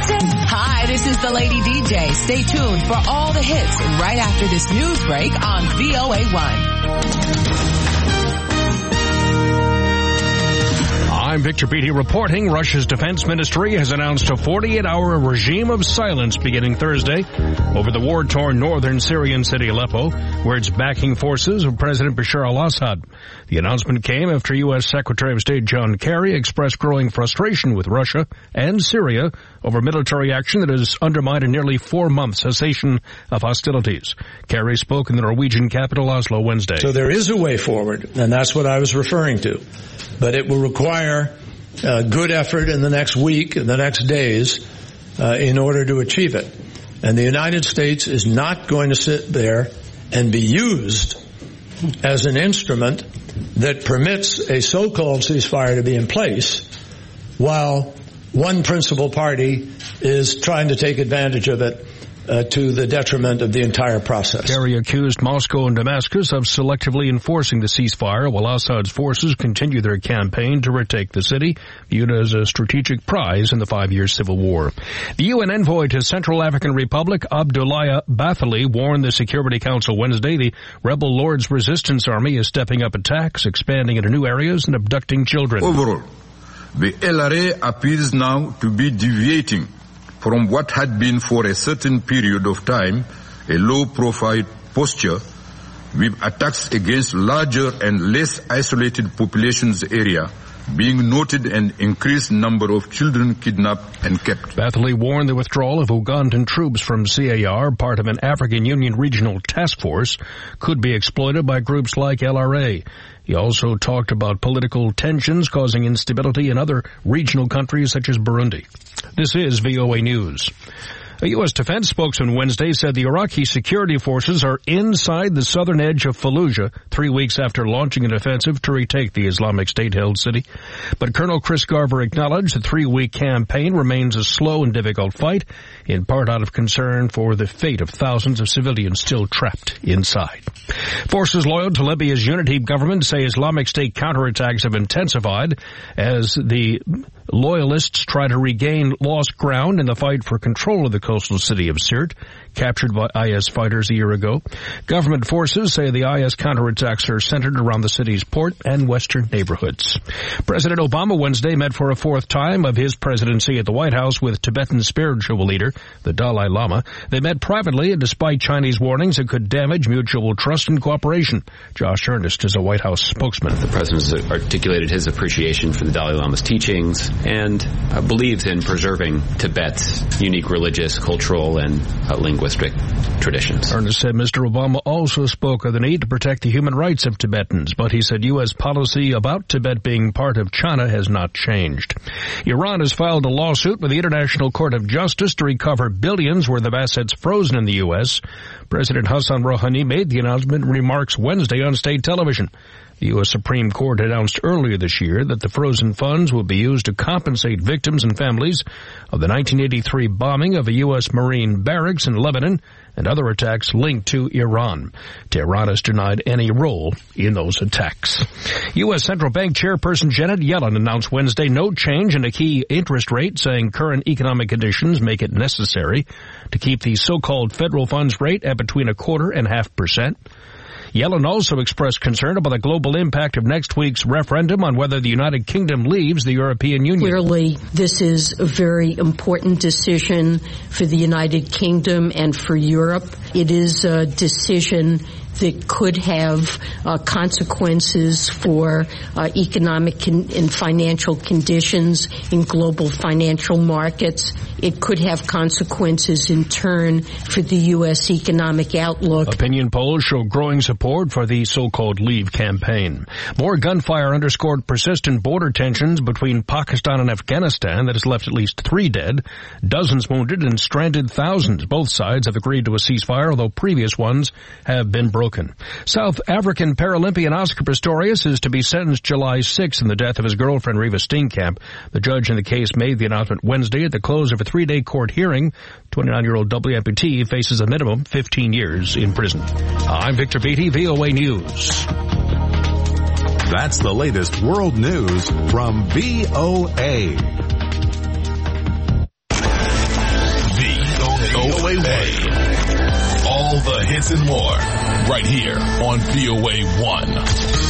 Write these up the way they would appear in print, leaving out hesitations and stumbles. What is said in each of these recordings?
Hi, this is the Lady DJ. Stay tuned for all the hits right after this news break on VOA1. I'm Victor Beatty reporting. Russia's defense ministry has announced a 48-hour regime of silence beginning Thursday over the war-torn northern Syrian city Aleppo, where it's backing forces of President Bashar al-Assad. The announcement came after U.S. Secretary of State John Kerry expressed growing frustration with Russia and Syria over military action that has undermined a nearly 4-month cessation of hostilities. Kerry spoke in the Norwegian capital Oslo Wednesday. So there is a way forward, and that's what I was referring to. But it will require good effort in the next week and the next days in order to achieve it. And the United States is not going to sit there and be used as an instrument that permits a so-called ceasefire to be in place while one principal party is trying to take advantage of it to the detriment of the entire process. Kerry accused Moscow and Damascus of selectively enforcing the ceasefire while Assad's forces continue their campaign to retake the city, viewed as a strategic prize in the 5-year civil war. The UN envoy to Central African Republic, Abdoulaye Bathily, warned the Security Council Wednesday the rebel Lord's Resistance Army is stepping up attacks, expanding into new areas, and abducting children. Overall, the LRA appears now to be deviating from what had been for a certain period of time a low-profile posture, with attacks against larger and less isolated populations area being noted, an increased number of children kidnapped and kept. Bathily warned the withdrawal of Ugandan troops from CAR, part of an African Union regional task force, could be exploited by groups like LRA. He also talked about political tensions causing instability in other regional countries such as Burundi. This is VOA News. A U.S. defense spokesman Wednesday said the Iraqi security forces are inside the southern edge of Fallujah 3 weeks after launching an offensive to retake the Islamic State-held city. But Colonel Chris Garver acknowledged the 3-week campaign remains a slow and difficult fight, in part out of concern for the fate of thousands of civilians still trapped inside. Forces loyal to Libya's unity government say Islamic State counterattacks have intensified as the loyalists try to regain lost ground in the fight for control of the coastal city of Sirte, captured by IS fighters a year ago. Government forces say the IS counterattacks are centered around the city's port and western neighborhoods. President Obama Wednesday met for a 4th time of his presidency at the White House with Tibetan spiritual leader, the Dalai Lama. They met privately, and despite Chinese warnings, it could damage mutual trust and cooperation. Josh Earnest is a White House spokesman. The president has articulated his appreciation for the Dalai Lama's teachings and believes in preserving Tibet's unique religious, cultural, and linguistic traditions. Earnest said Mr. Obama also spoke of the need to protect the human rights of Tibetans, but he said U.S. policy about Tibet being part of China has not changed. Iran has filed a lawsuit with the International Court of Justice to recover billions worth of assets frozen in the U.S. President Hassan Rouhani made the announcement in remarks Wednesday on state television. The U.S. Supreme Court announced earlier this year that the frozen funds will be used to compensate victims and families of the 1983 bombing of a U.S. Marine barracks in Lebanon and other attacks linked to Iran. Tehran has denied any role in those attacks. U.S. Central Bank Chairperson Janet Yellen announced Wednesday no change in a key interest rate, saying current economic conditions make it necessary to keep the so-called federal funds rate at between 0.25% and 0.5%. Yellen also expressed concern about the global impact of next week's referendum on whether the United Kingdom leaves the European Union. Clearly, this is a very important decision for the United Kingdom and for Europe. It is a decision that could have consequences for economic and financial conditions in global financial markets. It could have consequences in turn for the U.S. economic outlook. Opinion polls show growing support for the so-called Leave campaign. More gunfire underscored persistent border tensions between Pakistan and Afghanistan that has left at least 3 dead, dozens wounded, and stranded thousands. Both sides have agreed to a ceasefire, although previous ones have been broken. South African Paralympian Oscar Pistorius is to be sentenced July 6th in the death of his girlfriend Reva Steenkamp. The judge in the case made the announcement Wednesday at the close of a 3-day court hearing. 29-year-old double amputee faces a minimum 15 years in prison. I'm Victor Beatty, VOA News. That's the latest world news from VOA. VOA. All the hits and more right here on VOA 1.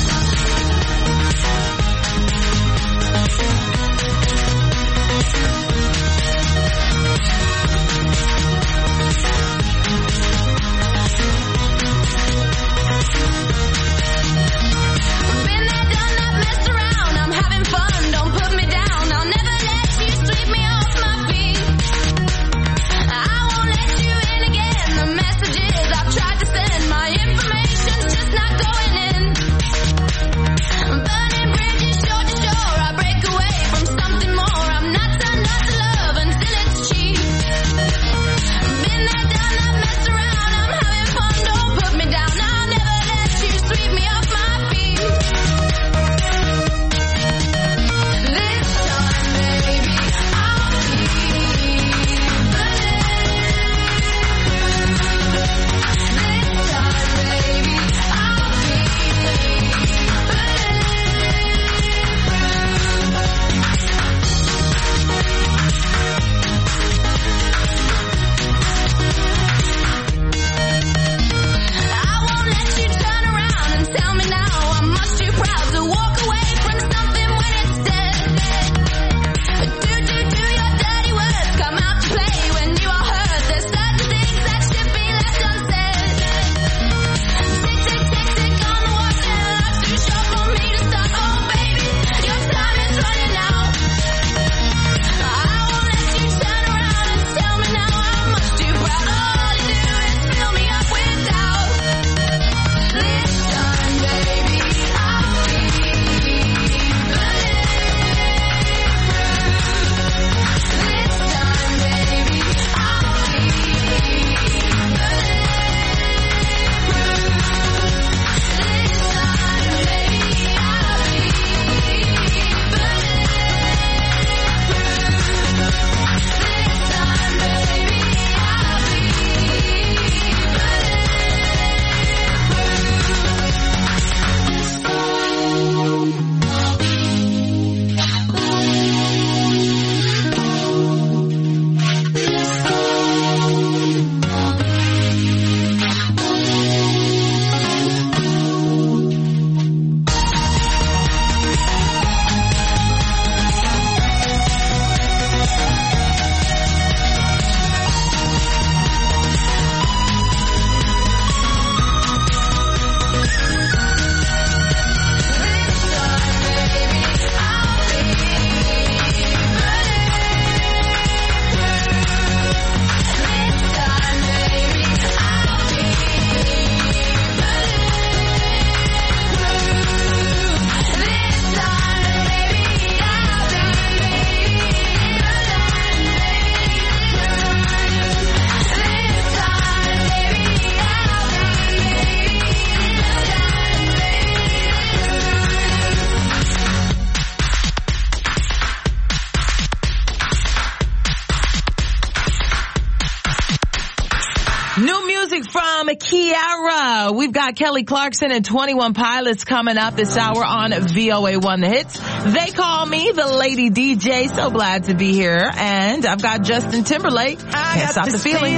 Kiara. We've got Kelly Clarkson and 21 Pilots coming up this hour on VOA 1 The Hits. They call me the Lady DJ. So glad to be here. And I've got Justin Timberlake. Can't stop the feeling.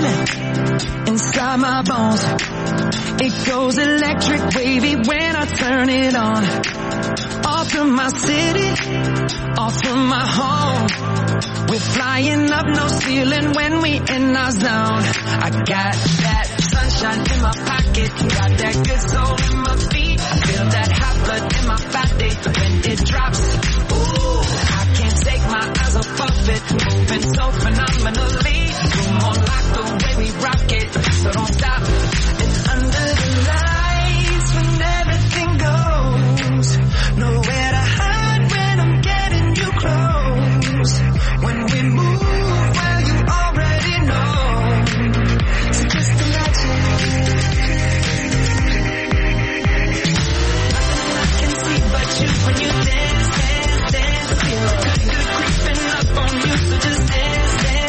Inside my bones, it goes electric wavy when I turn it on. Off from my city, off from my home. We're flying up, no ceiling when we in our zone. I got that sunshine in my pocket, got that good soul in my feet. I feel that hot blood in my body when it drops. Ooh, I can't take my eyes off of it, moving so phenomenally. Come on, like the way we rock it, so don't stop. And under the lights when everything goes, nowhere to hide when I'm getting you close. When we move, well, you already know. So just imagine. Nothing I can see but you when you dance, dance, dance. Feel good, good creeping up on you, so just dance, dance.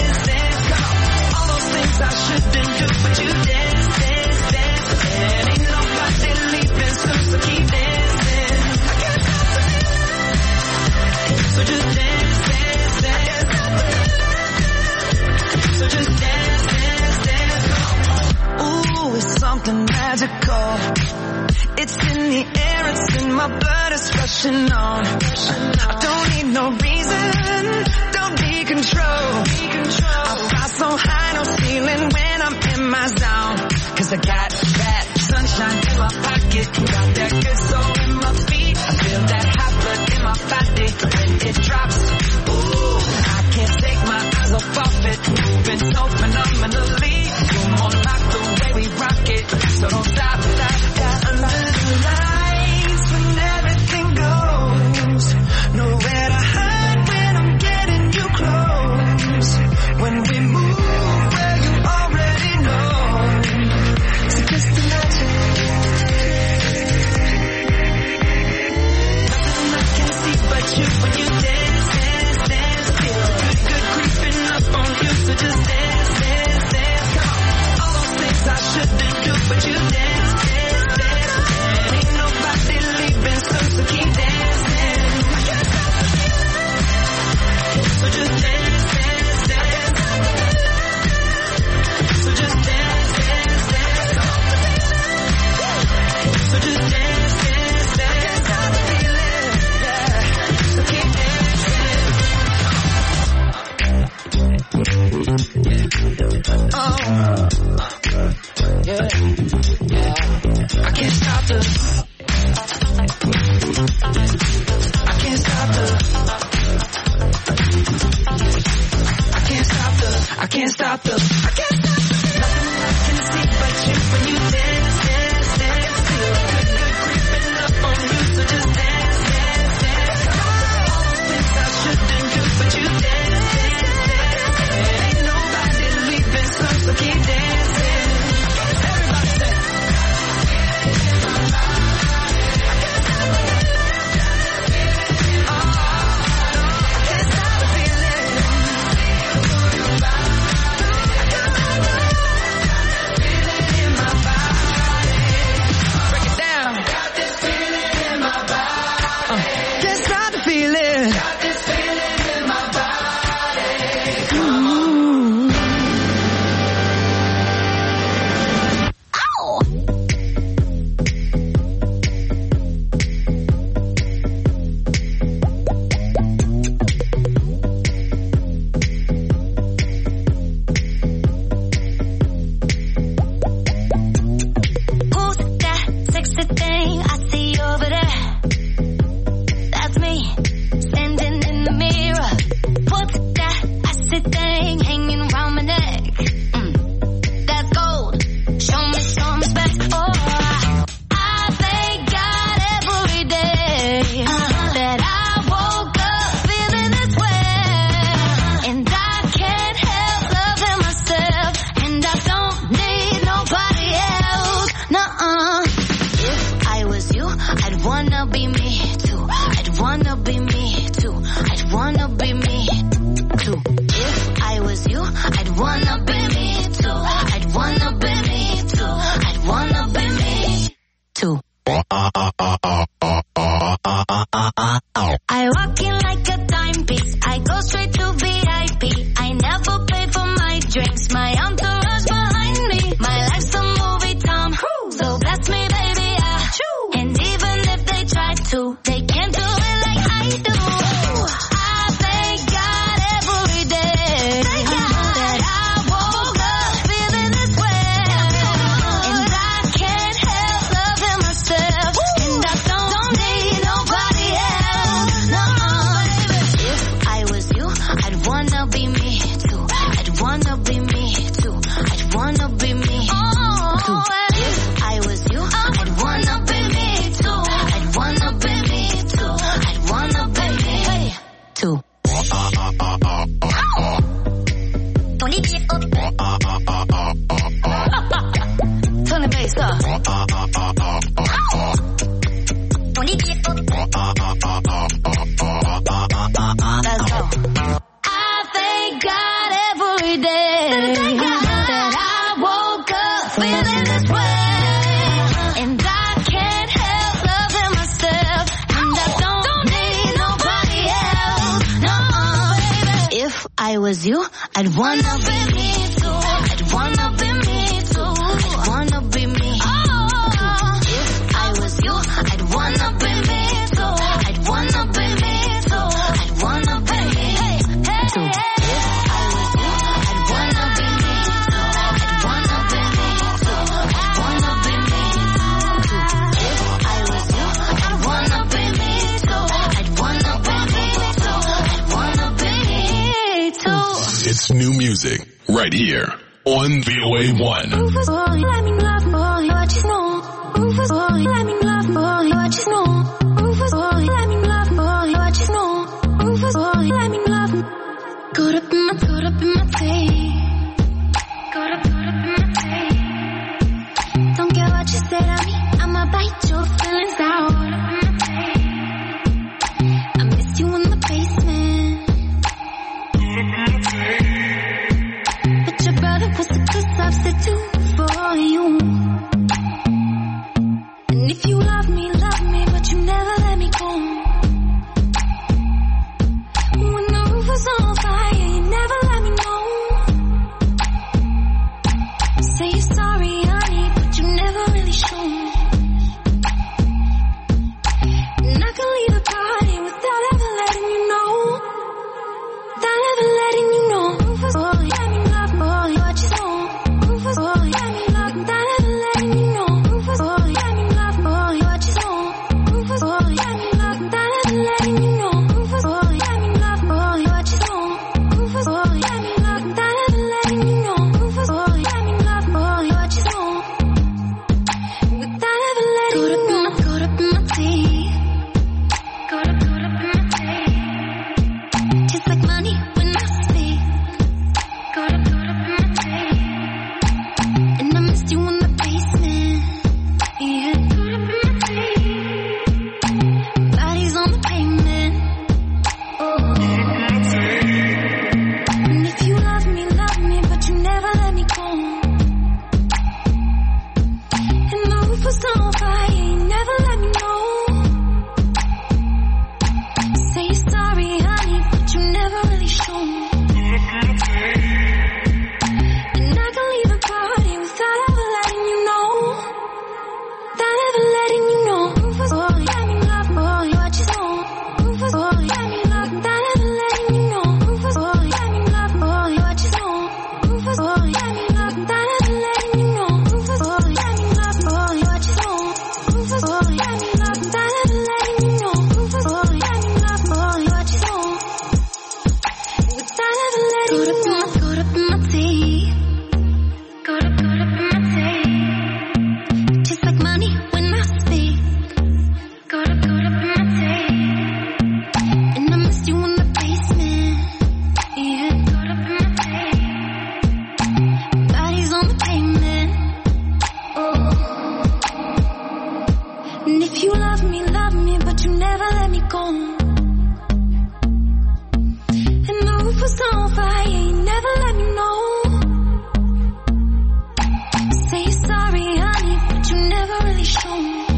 something magical. It's in the air, it's in my blood, it's rushing on. I don't need no reason, don't be control. I fly so high, no ceiling when I'm in my zone. Cause I got that sunshine in my pocket, got that good soul in my feet. I feel that hot blood in my body when it drops. Ooh, I can't take my eyes off it, moving so phenomenally. You're more like the way we rock it, so don't stop, stop, stop. Under the lights when everything goes, nowhere to hide when I'm getting you close. When we move where you already know, so just imagine. Nothing I can see but you when you dance, dance, dance. Feel good creeping up on you, so just dance, dance, dance. Come on, all those things I shouldn't do, but you dance, dance, dance. Ain't nobody leaving, so keep dancing. I can't stop the feeling, so just dance, dance, dance. So just dance, dance, dance. So just dance, dance, dance. I can't stop the feeling, yeah. So keep dancing. Oh, yeah, yeah. I can't stop the. I can't stop the. I can't stop the. I can't stop the. I can't stop the. Nothing I can see but you when you dance, dance, dance. Feel good, good creeping up on you, so just dance, dance, dance. All those things I shouldn't do, but you dance, dance, dance. Ain't nobody leaving, so keep dancing. Everybody say. I was you, I'd wanna be me too. I'd wanna be me too. I'd wanna be me. best new music right here on VOA1. Rufus boy, let me love boy, what you know. Rufus boy, let me love boy, what you know. Rufus boy, let me love boy, what you know. Rufus boy, let me love. Caught up in my tape. Caught up in my tape. Don't care what you said of me, I'ma bite your feelings out. I missed you in the basement. But your brother was a good substitute for you. And if you love me, but you never let me go. When the roof was on fire, you never let me know. Say you're sorry, honey, but you never really show. And I can leave the party without ever letting you know. Without ever letting you know. Rufus boy, let me love boy, what you know. Rufus boy, let me love, without ever letting you know. Rufus boy, let me love boy, what you know. Rufus boy, let me love, without ever letting you know. Rufus boy, let me love boy, what you know. Rufus boy, let me love, without ever letting you know. Rufus boy, let me love boy, what you know. Without ever letting you know. Caught up in my teeth. Caught up in my teeth. Just like money when I speak. Caught up in my teeth. And I missed you in the basement. Yeah, caught up in my teeth. Bodies on the pavement. Oh. And if you love me, but you never let me go. And the roof was on fire, you never let me know. Say you're sorry, honey, but you never really show. And I can leave the party without ever letting you know. Without ever letting you know. Rufus boy, let me love boy, what you know. Rufus boy, let me love, without ever letting you know. Rufus boy, let me love boy, what you know. Rufus boy, let me love, without ever letting you know. Rufus boy, let me love boy, what you know. Rufus boy, let me love, without ever letting you know. Rufus boy, let me love boy, what you know. Without ever letting you know. Caught up in my teeth. Caught up in my teeth. Just like money when I speak. Caught up in my teeth. And I missed you in the basement. Yeah, caught up in my teeth. Bodies on the pavement. Oh. And if you love me, but you never let me go. And the roof was on fire, you never let me know. Say you're sorry, honey, but you never really show.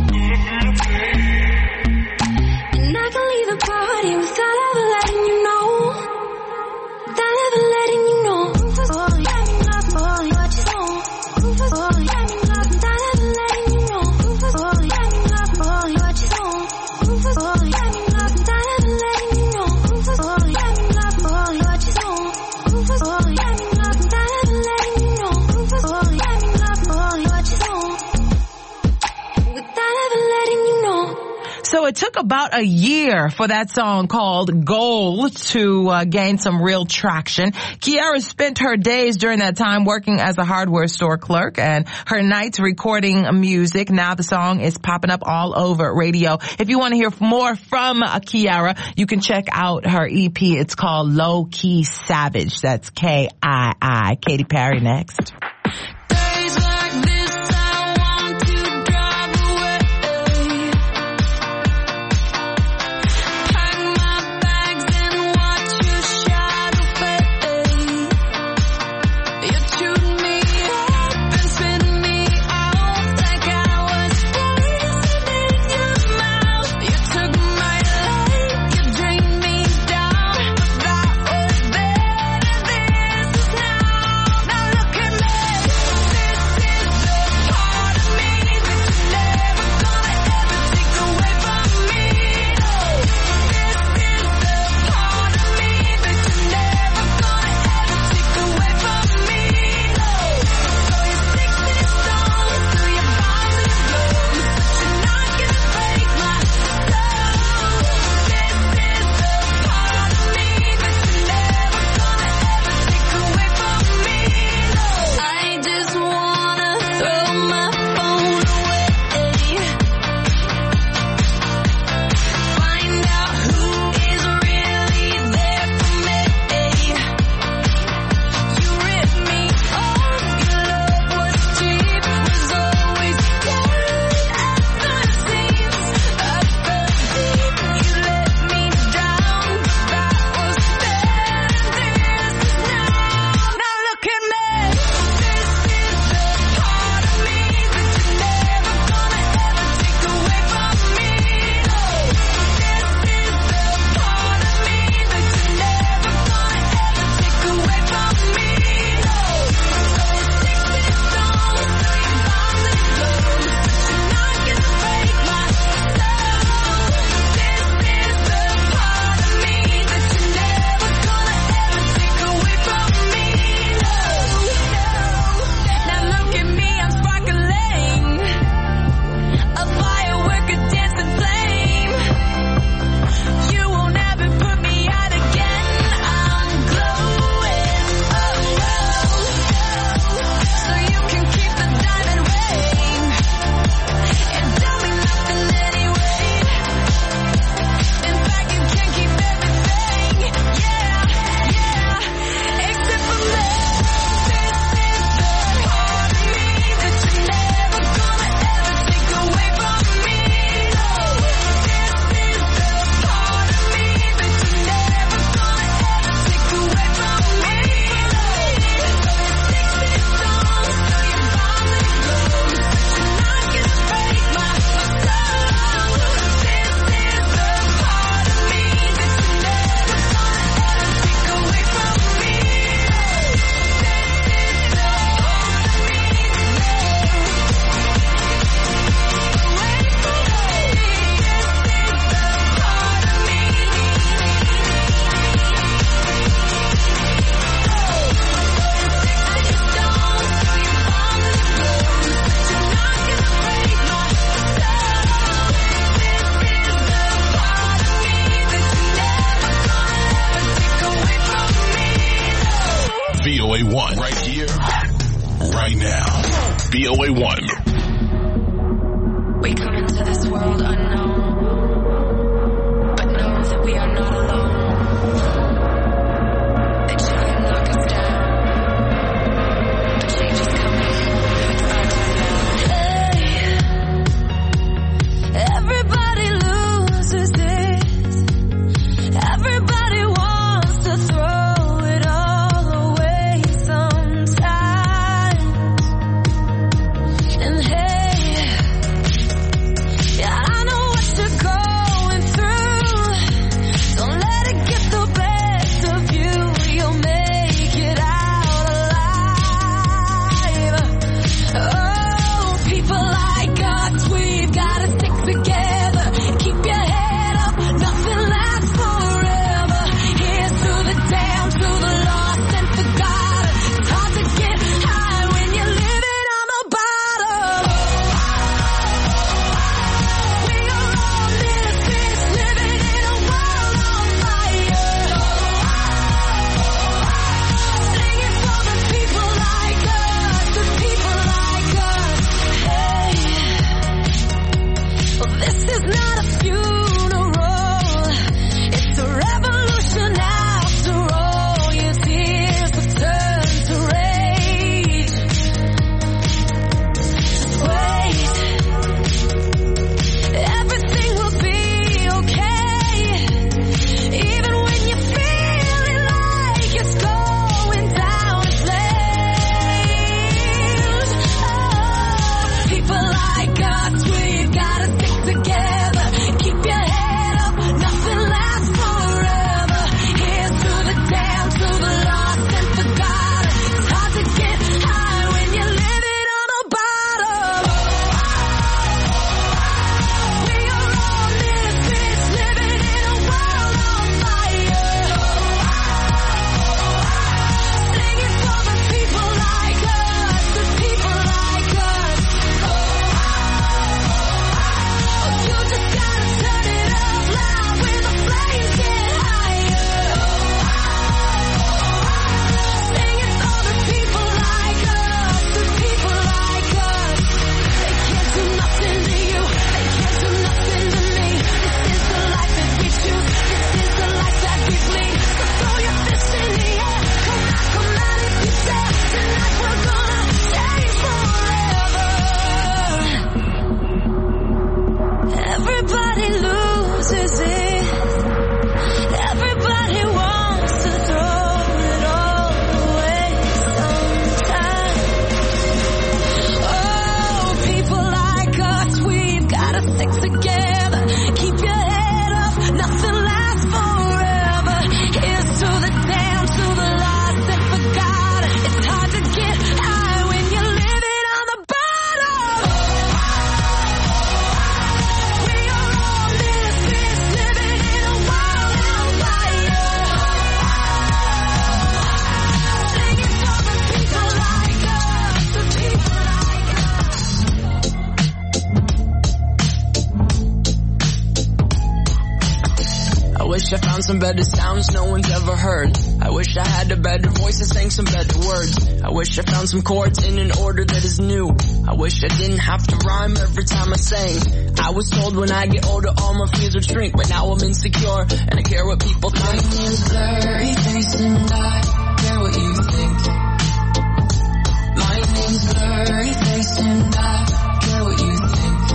And I can leave the party without ever letting you know. Without ever letting you know. Rufus boy, let me love boy, what you know. Rufus boy, let me love, without ever letting you know. Rufus boy, let me love boy, what you know. Rufus boy, let me love, without ever letting you know. Rufus boy, let me love boy, what you know. Rufus boy, let me love, without ever letting you know. Rufus boy, let me love boy, what you know. Without ever letting you know. So it took about a year for that song called Gold to gain some real traction. Kiara spent her days during that time working as a hardware store clerk and her nights recording music. Now the song is popping up all over radio. If you want to hear more from Kiara, you can check out her EP. It's called Low Key Savage. That's K-I-I. Katy Perry next. Days like this, I want to drive away. Pack my bags and watch your shadow fade. You chewed me up and spit me out like I was poison in your mouth. You took my life, you drained me down. That was then and this is now. Now look at me. 1. Right here, right now. VOA 1. We come into this world unknown, but know that we are not alone. They try and knock us down, but change is coming. It's our time now. Hey, everybody loses it. Everybody wants to throw it all away sometimes. And hey, yeah, I know what you're going through. Don't let it get the best of you. You'll make it out alive. Oh, people like us, we've gotta stick together. Keep your head up, nothing lasts forever. Here's to the damned, to the lost and forgotten. It's hard to get high when you're living on the bottom. We are all misfits living in a world on fire. Singing for the people like us, the people like us. Hey, well, this is not a funeral. It's a revolution after all. Your tears have turned to rage. Wait, everything will be okay. Even when you're feeling like it's going down in flames. Oh, people like us, we've gotta stick together. Keep your head up, nothing lasts forever. Here's to the damned, to the lost and forgotten. It's hard to get high when you're living on the bottom. We are all misfits living in a world on fire. Singing for the people like us, the people like us. Oh, you just gotta turn it up loud when the flames get higher. Singing for the people like us, the people like us. They can't do nothing to you, they can't do nothing to me. This is the life that we choose, this is the life that we bleed. So throw your fists in the air, come out if you dare. Tonight we're gonna change forever. Everybody loses it. Everybody wants to throw it all away sometimes. Oh, people like us, we've gotta stick together. Keep your head up, nothing lasts forever. Here's to the damned, to the lost and forgotten. It's hard to get high when you're living on the bottom. We are all misfits living in a world on fire. Singing for the people like us, the people like us. I wish I found some better sounds no one's ever heard. I wish I had a better voice and sang some better words. I wish I found some chords in an order that is new. I wish I didn't have to rhyme every time I sang. I was told when I get older all my fears would shrink, but now I'm insecure and I care what people think. My name's blurry face and I care what you think. My name's blurry face and I care what you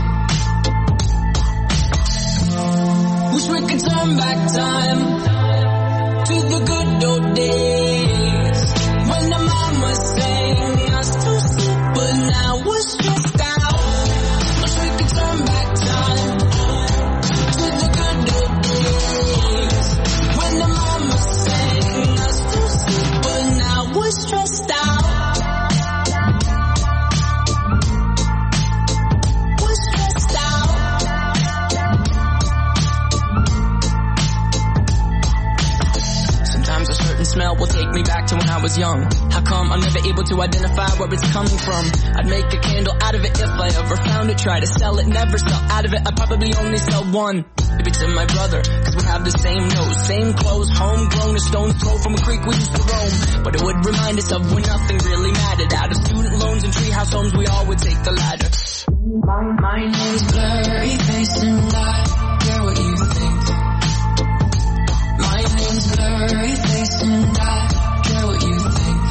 think. Wish we could turn back time to the good old days when the mama sang us to sleep, but now we're stressed out. Wish we could turn back time to the good old days when the mama sang us to sleep, but now we're stressed out. We're stressed out. Sometimes a certain smell will take me back to when I was was young. How come I'm never able to identify where it's coming from? I'd make a candle out of it if I ever found it. Try to sell it, never sell out of it. I'd probably only sell one. Maybe to my brother, cause we have the same nose, same clothes, homegrown, a stone's throw from a creek we used to roam. But it would remind us of when nothing really mattered. Out of student loans and treehouse homes, we all would take the ladder. My name's Blurry Face and I care what you think. My name's Blurry Face and I care what you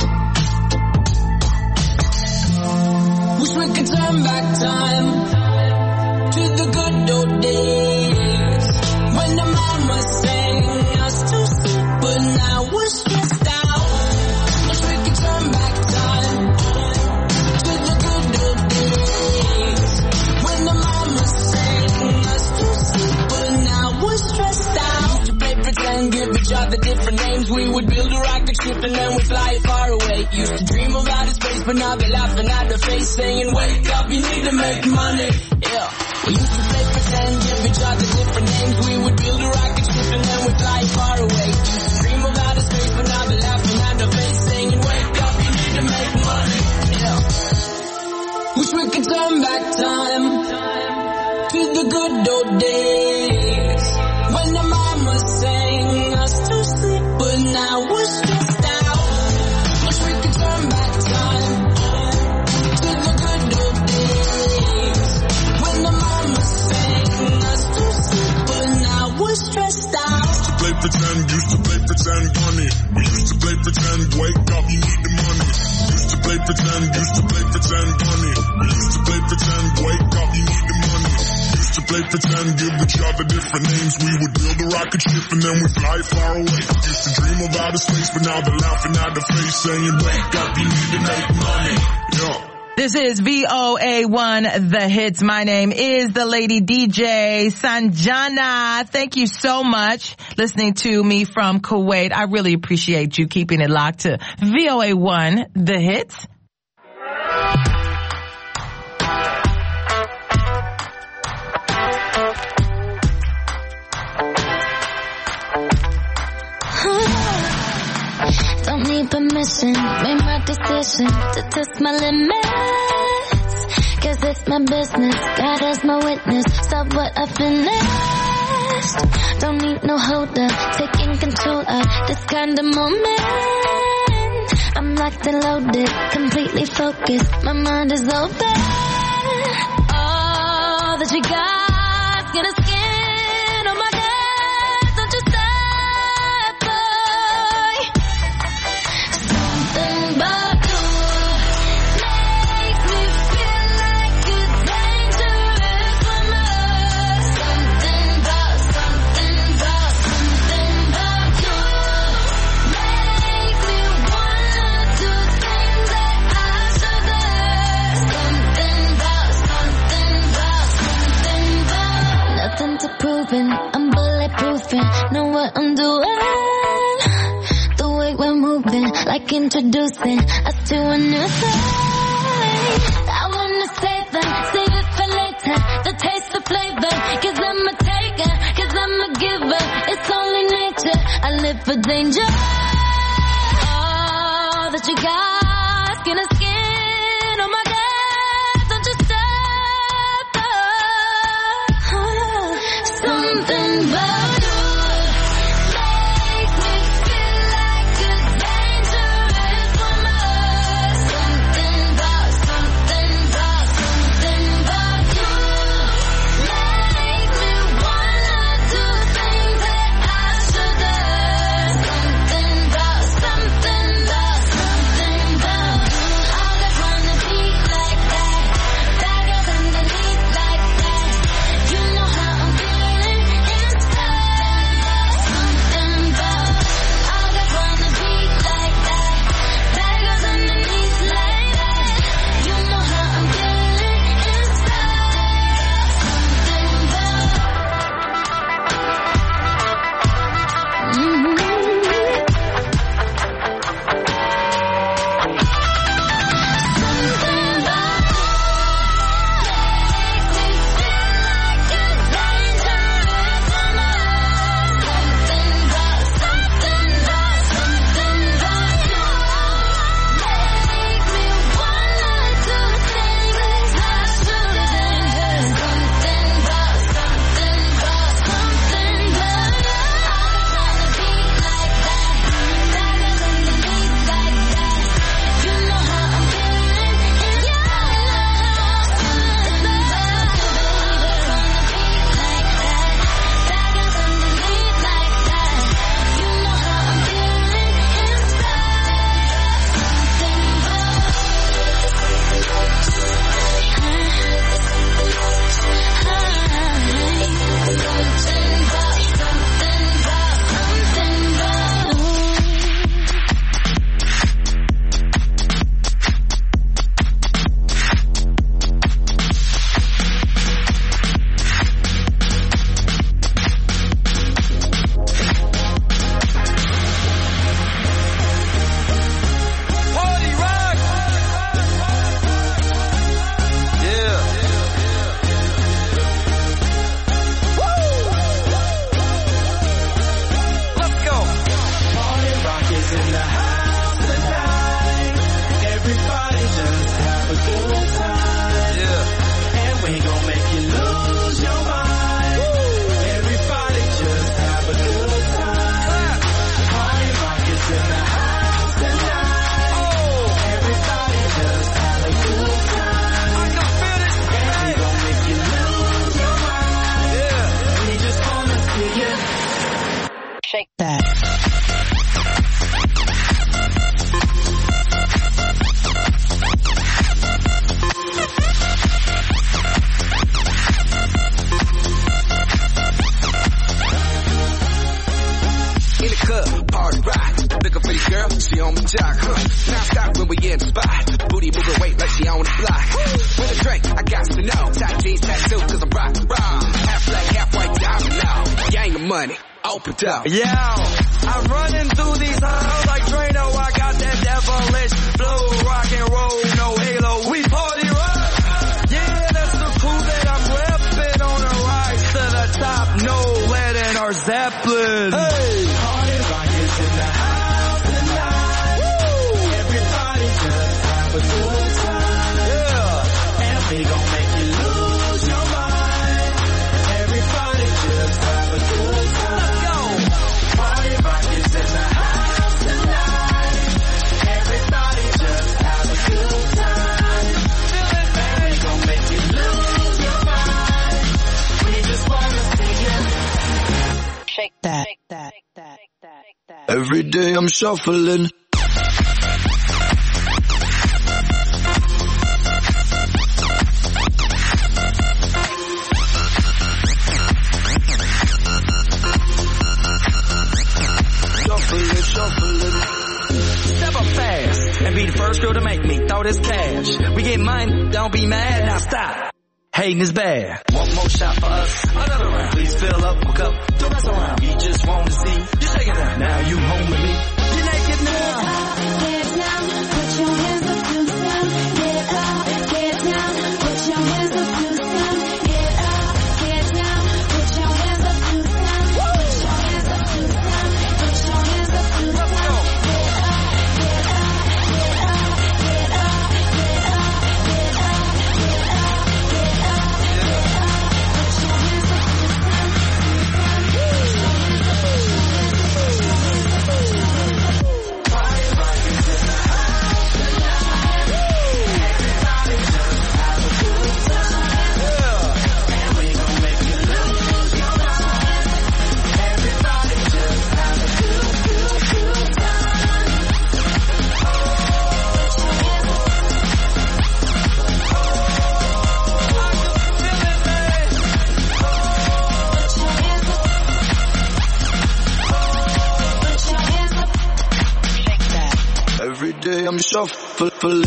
think. Wish we could turn back time to the good old days when the mama sang us to sleep, but now we're stressed out. Wish we could turn back time to the good old days when the mama sang us to sleep, but now we're stressed out. Used to play pretend, give each other different names. We would build a rocket ship and then we'd fly it far away. Used to dream of outer space, but now they're laughing at the face, saying, wake up, you need to make money. Yeah. We used to play pretend, give each other different names. We would build a rocket ship and then we'd fly far away. Used to dream of outer space, but now they're laughing at the face, saying, wake up, you need to make money. Yeah. Wish we could turn back time to the good old days when the mama sang us to sleep, but now we're stressed out. Wish we could turn back time to the good old days when the mama sang us to sleep, but now we're stressed out. Used to play pretend, bunny. We used to play pretend, wake up, you need the money. Used to play pretend, bunny. We used to play pretend, wake up, you need the money. Used to play pretend, give each other different names. We would build a rocket ship and then we'd fly far away. Used to dream of outer space, but now they're laughing at the face, saying, wake up, you need to make money. Yeah. This is VOA1 The Hits. My name is the Lady DJ, Sanjana. Thank you so much listening to me from Kuwait. I really appreciate you keeping it locked to VOA1 The Hits. Don't need permission, made my decision to test my limits. Cause it's my business, God as my witness, stop what I finished. Don't need no holder, taking control of this kind of moment. I'm locked and loaded, completely focused, my mind is open. All that you got, get a skin on my neck, don't you stop, boy. Something about you makes me feel like a dangerous woman. Something about you makes me wanna do things that I shouldn't. Something about nothing to proving. I'm bulletproofing, know what I'm doing. The way we're moving, like introducing us to a new thing. I wanna save them, save it for later. The taste, the flavor, cause I'm a taker, cause I'm a giver. It's only nature, I live for danger. All that you got, skin to skin, oh my God, don't you stop, something about you makes me feel like a dangerous woman. Something about you makes me wanna do things that I shouldn't. Something about in the spot. Booty moving weight like she on the block. With a drink, I got to know. Tight jeans, tattoo, cause I'm rock, raw. Half black, half white, diamond now. Gang of money, open up. Yeah, I'm running through these halls like Drano. I got that devilish flow, rock and roll, no halo. We party rock. Yeah, that's the crew that I'm repping on a rise to the top. No lead in our Zeppelin. Hey, party rock is in the house tonight. Woo! Everybody just have a good time. Yeah, and we gon' make you lose your mind. Everybody just have a good time. Let's go. Party rock is in the house tonight. Everybody just have a good time. Feel it, man. We gon' make you lose your mind. We just wanna see you shake that. Every day I'm shuffling. Shuffling. Step up fast and be the first girl to make me throw this cash. We get mine, don't be mad, now stop. Hating is bad. One more shot for us, another round. Please fill up my cup, don't mess around. We just want to see you shake it down. Now you home with me. You're naked now. Get down, put your hands up to the sun. Get up, get down, put your hands up to the sun. Get up, get down, put your hands up to the sun. Put your hands up to the sun. Put your hands up to the sun. Every day I'm shuffling.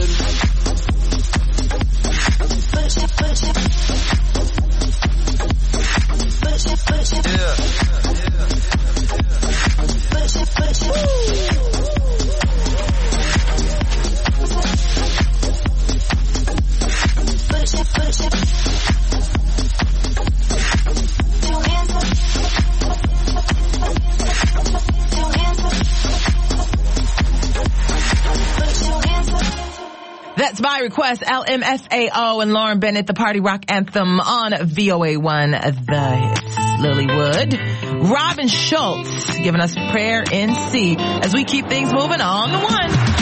That's by request, LMFAO and Lauren Bennett, the Party Rock Anthem on VOA1, The Hits. Lilywood. Robin Schultz giving us Prayer in C as we keep things moving on the one.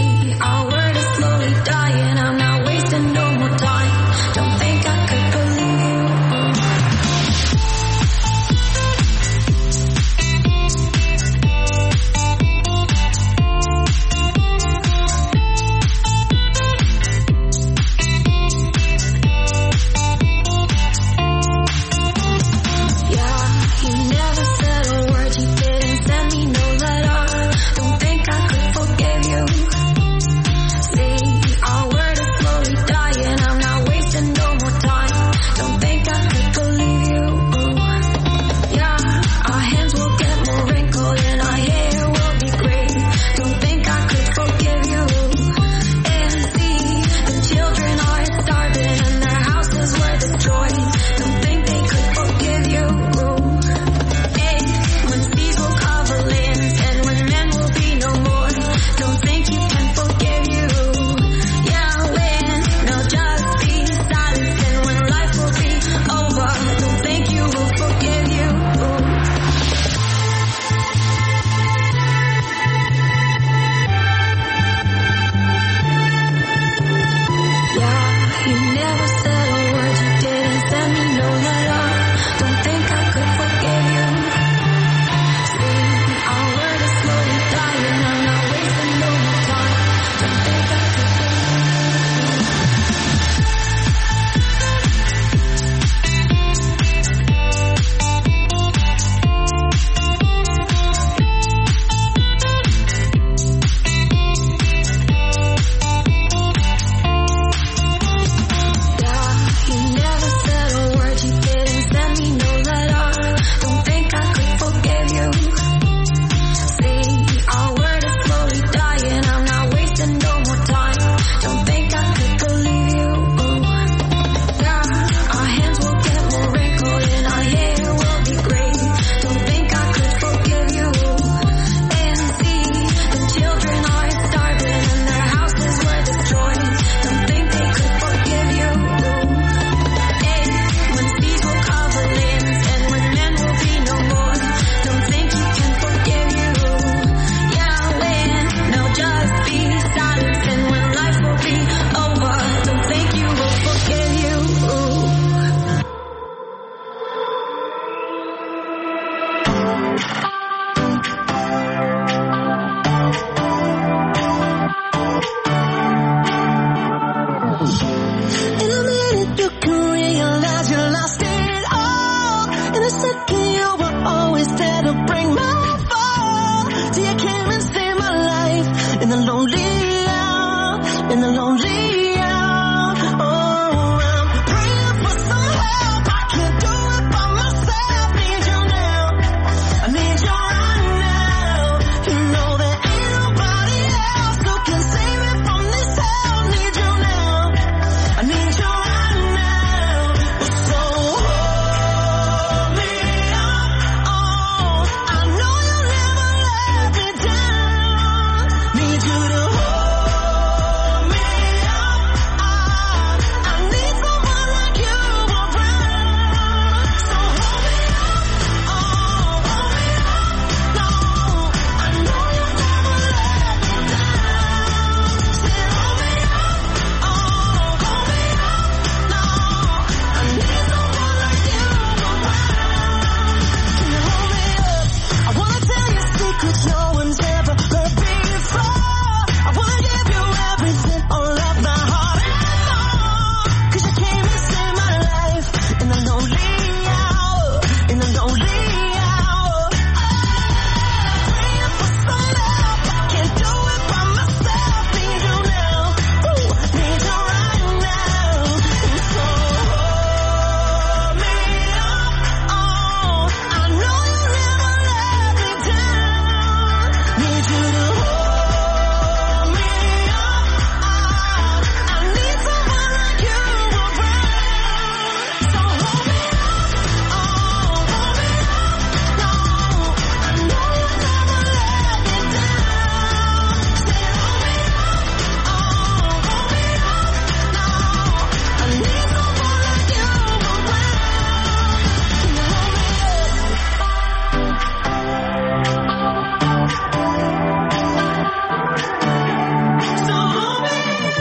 Our word is slowly dying. I'm not wasting no more time. Don't think I could believe In a minute you can realize you lost it all. In a second you were always there to break my fall. Till you came and saved my life in the lonely hour, in the lonely hour. Oh, I'm praying for some help. I can't do it by myself. Need you now. I need you right now. You know there ain't nobody else who can save me from this hell. Need you now. I need you right now. So hold me up. Oh, I know you'll never let me down. Need you to hold me up. I need someone like you around. So hold me up. Oh, hold me up. No, I know you'll never let me down. Say hold me up. Oh, hold me up. No, I need someone like you around. Can you hold me up? I wanna tell you secrets no one's ever heard before. I wanna give you everything, all of my heart and more. 'Cause you came and saved my life in the lonely hour, in the lonely hour. Praying for some help, I can't do it by myself. Need you now, ooh, need you right now. So hold me up, oh, I know you'll never let me down. Need you to hold me up, I need someone like you around. So hold me up, oh, hold me up, no, I know you'll never let me down. Say hold me up, oh, hold me up, no, I need someone like you around. Can you hold me up? So hold me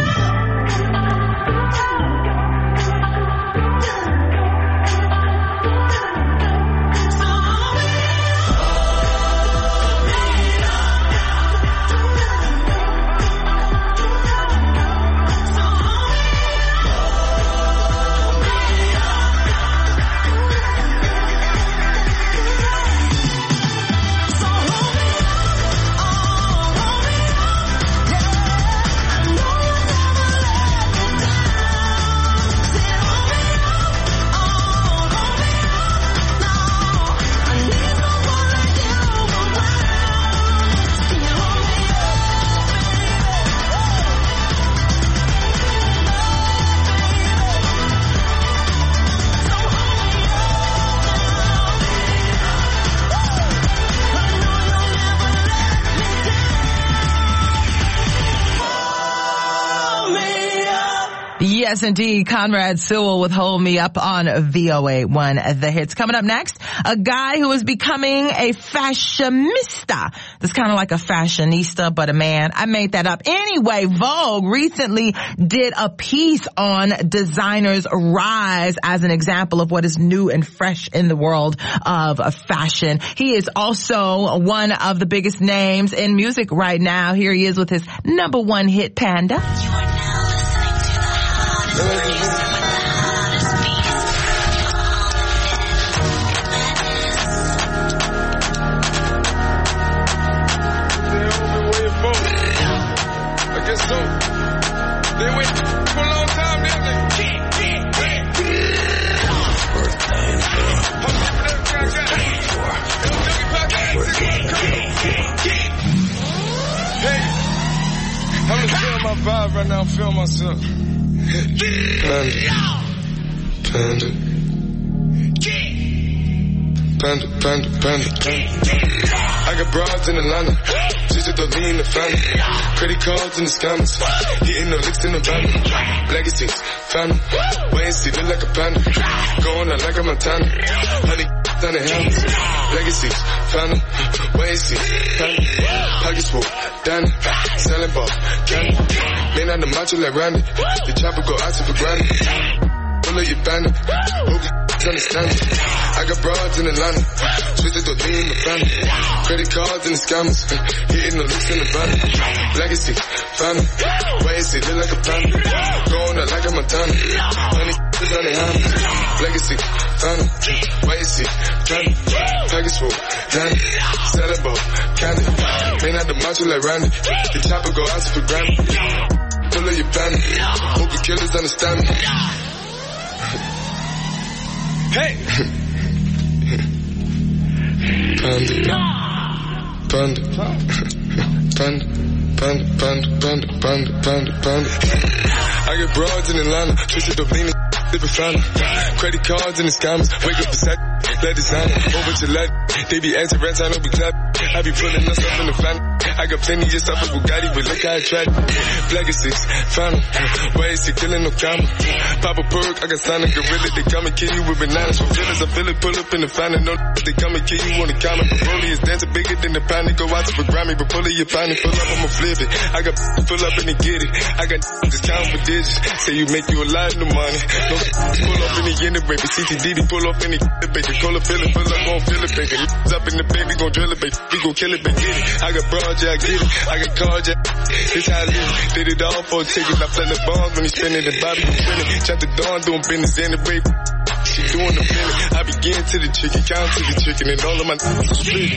Yes, indeed. Conrad Sewell with Hold Me Up on VOA1 The Hits. Coming up next, a guy who is becoming a fashionista. That's kind of like a fashionista, but a man. I made that up. Anyway, Vogue recently did a piece on designers' rise as an example of what is new and fresh in the world of fashion. He is also one of the biggest names in music right now. Here he is with his #1 hit, Panda. I'm just feeling my vibe right now. I'm feeling myself. Panda. I got broads in Atlanta. Just to throw me in the family. Credit cards in the scammers. Hitting the licks in the van. Legacies, phantom. Wait and see, look like a panda. Going out like a Montana. Honey, down the helmets. Legacies, phantom. Wait and see, panda. Pockets full, Danny. Selling ball, candy. Man on the macho like Randy. The chopper go out for granted. Pull up your bandit. understand me. I got broads in Atlanta, twisted to lean the family. Credit cards and the scammers, hitting the looks in the van. Legacy, family, why is it look like a panda? Going out like a Montana, honey, on the hand. Legacy, family, why is it panda? Package full, Danny, selling ball, candy. Ain't out the macho like Randy, the chopper go out for granted. Pull up your banner, hope the killers understand me. Hey! Panda. I get broads in Atlanta, twisted up leaning, sipping fountain. Credit cards and the scammers, wake up beside, let designer, over to let, they be answering rats, I don't be clap. I be pulling us up in the fan. I got plenty of stuff with Bugatti, but look how I tried. Legacies, found them. Why is he killing no comma? Pop a perk, I got signed a gorilla. They come and kill you with bananas for feelings. I feel it, pull up in the fan and no they come and kill you on the counter. But Broly is dancing bigger than the pound. They go out to for Grammy, but pull it, you find it, pull up, I'ma flip it. I got pull up and they get it. I got just count for digits. Say you make you a lot of money. No pull up in the end of baby. CTD, pull up in the baby. Call it, fill it, pull up, gon' fill it, baby. Up in the baby, gon' drill it, baby. We gon' kill it, baby. Get it. I got broad, yeah, I get it. I got cards, yeah. This how I live. Did it all for a ticket. I play the bonds when he spinning the Bobby, you spinning. Chop the dawn, doing business in the baby. She doing the feeling. I begin to the chicken, count to the chicken, and all of my are split.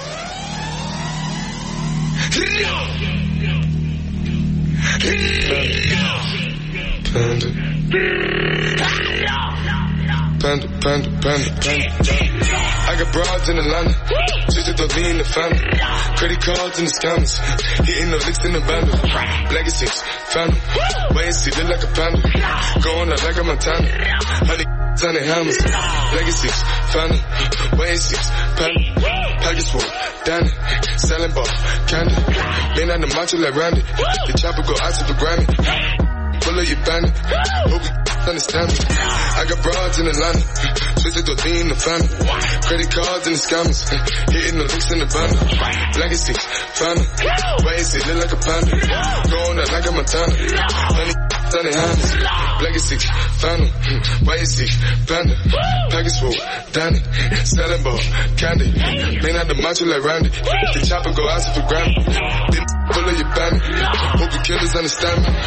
Panda. I got broads in Atlanta, twisted to lean the family. Credit cards and the scammers, hitting the licks in the bundle. Legacies, family, why is he look like a panda? Going out like a Montana, honey, on the hammers. Legacies, family, why is he panda? Package full, Danny, selling ball, candy. Man on the macho like Randy, the chopper go out to the Grammy. Pull up your bandit, hope you understand me. I got broads in Atlanta, twisted to lean the family. Credit cards and the scammers, hitting the links in the bundle. Legacy, family, why is it look like a panda? Going out like a Montana, honey, on the hands. Legacy, family, why is it panda? Package full, Danny, selling ball, candy. Man out the macho like Randy, the chopper go out for Grammy. Then pull up your bandit, hope the killers understand me.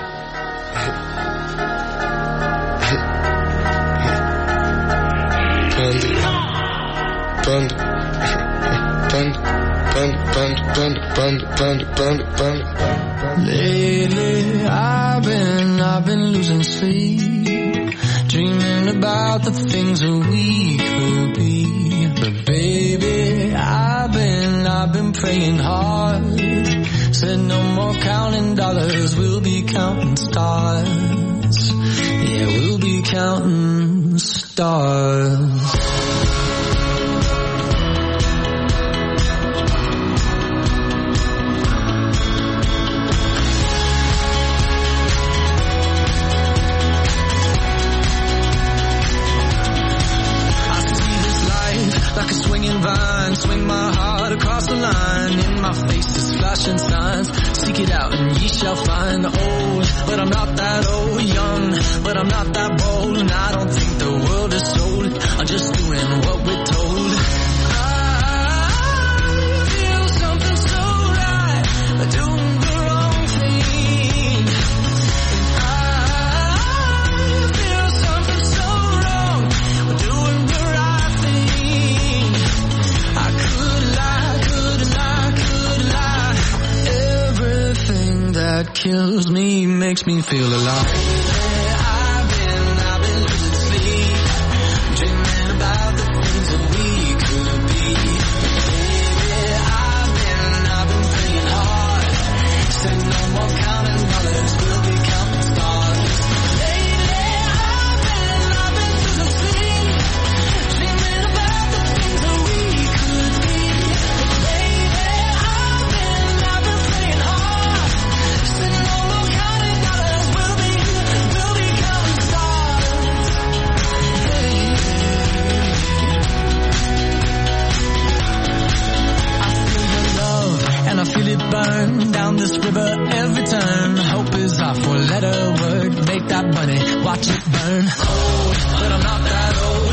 Lately, I've been losing sleep, dreaming about the things that we could be. But baby, I've been praying hard. Said no more counting dollars, we'll be counting stars. Yeah, we'll be counting stars. Like a swinging vine, swing my heart across the line. In my face is flashing signs. Seek it out and ye shall find. Old, but I'm not that old. Young, but I'm not that bold. And I don't think the world is sold. I'm just doing what we're told. I feel something so right, doing the wrong thing. And I feel something so wrong, doing the right thing. I could lie. Everything that kills me makes me feel alive. I've been losing sleep, dreaming about the things that we could be. Baby, I've been praying hard. Said no more counting dollars, we'll be counting stars. Lately, I've been losing sleep, dreaming about the things that we could be. Baby, I've been praying hard. Said no more counting dollars, we'll be counting stars. I feel your love and I feel it burn down this river every turn. Hope is our four-letter word. Make that money, watch it burn. Old, but I'm not that old.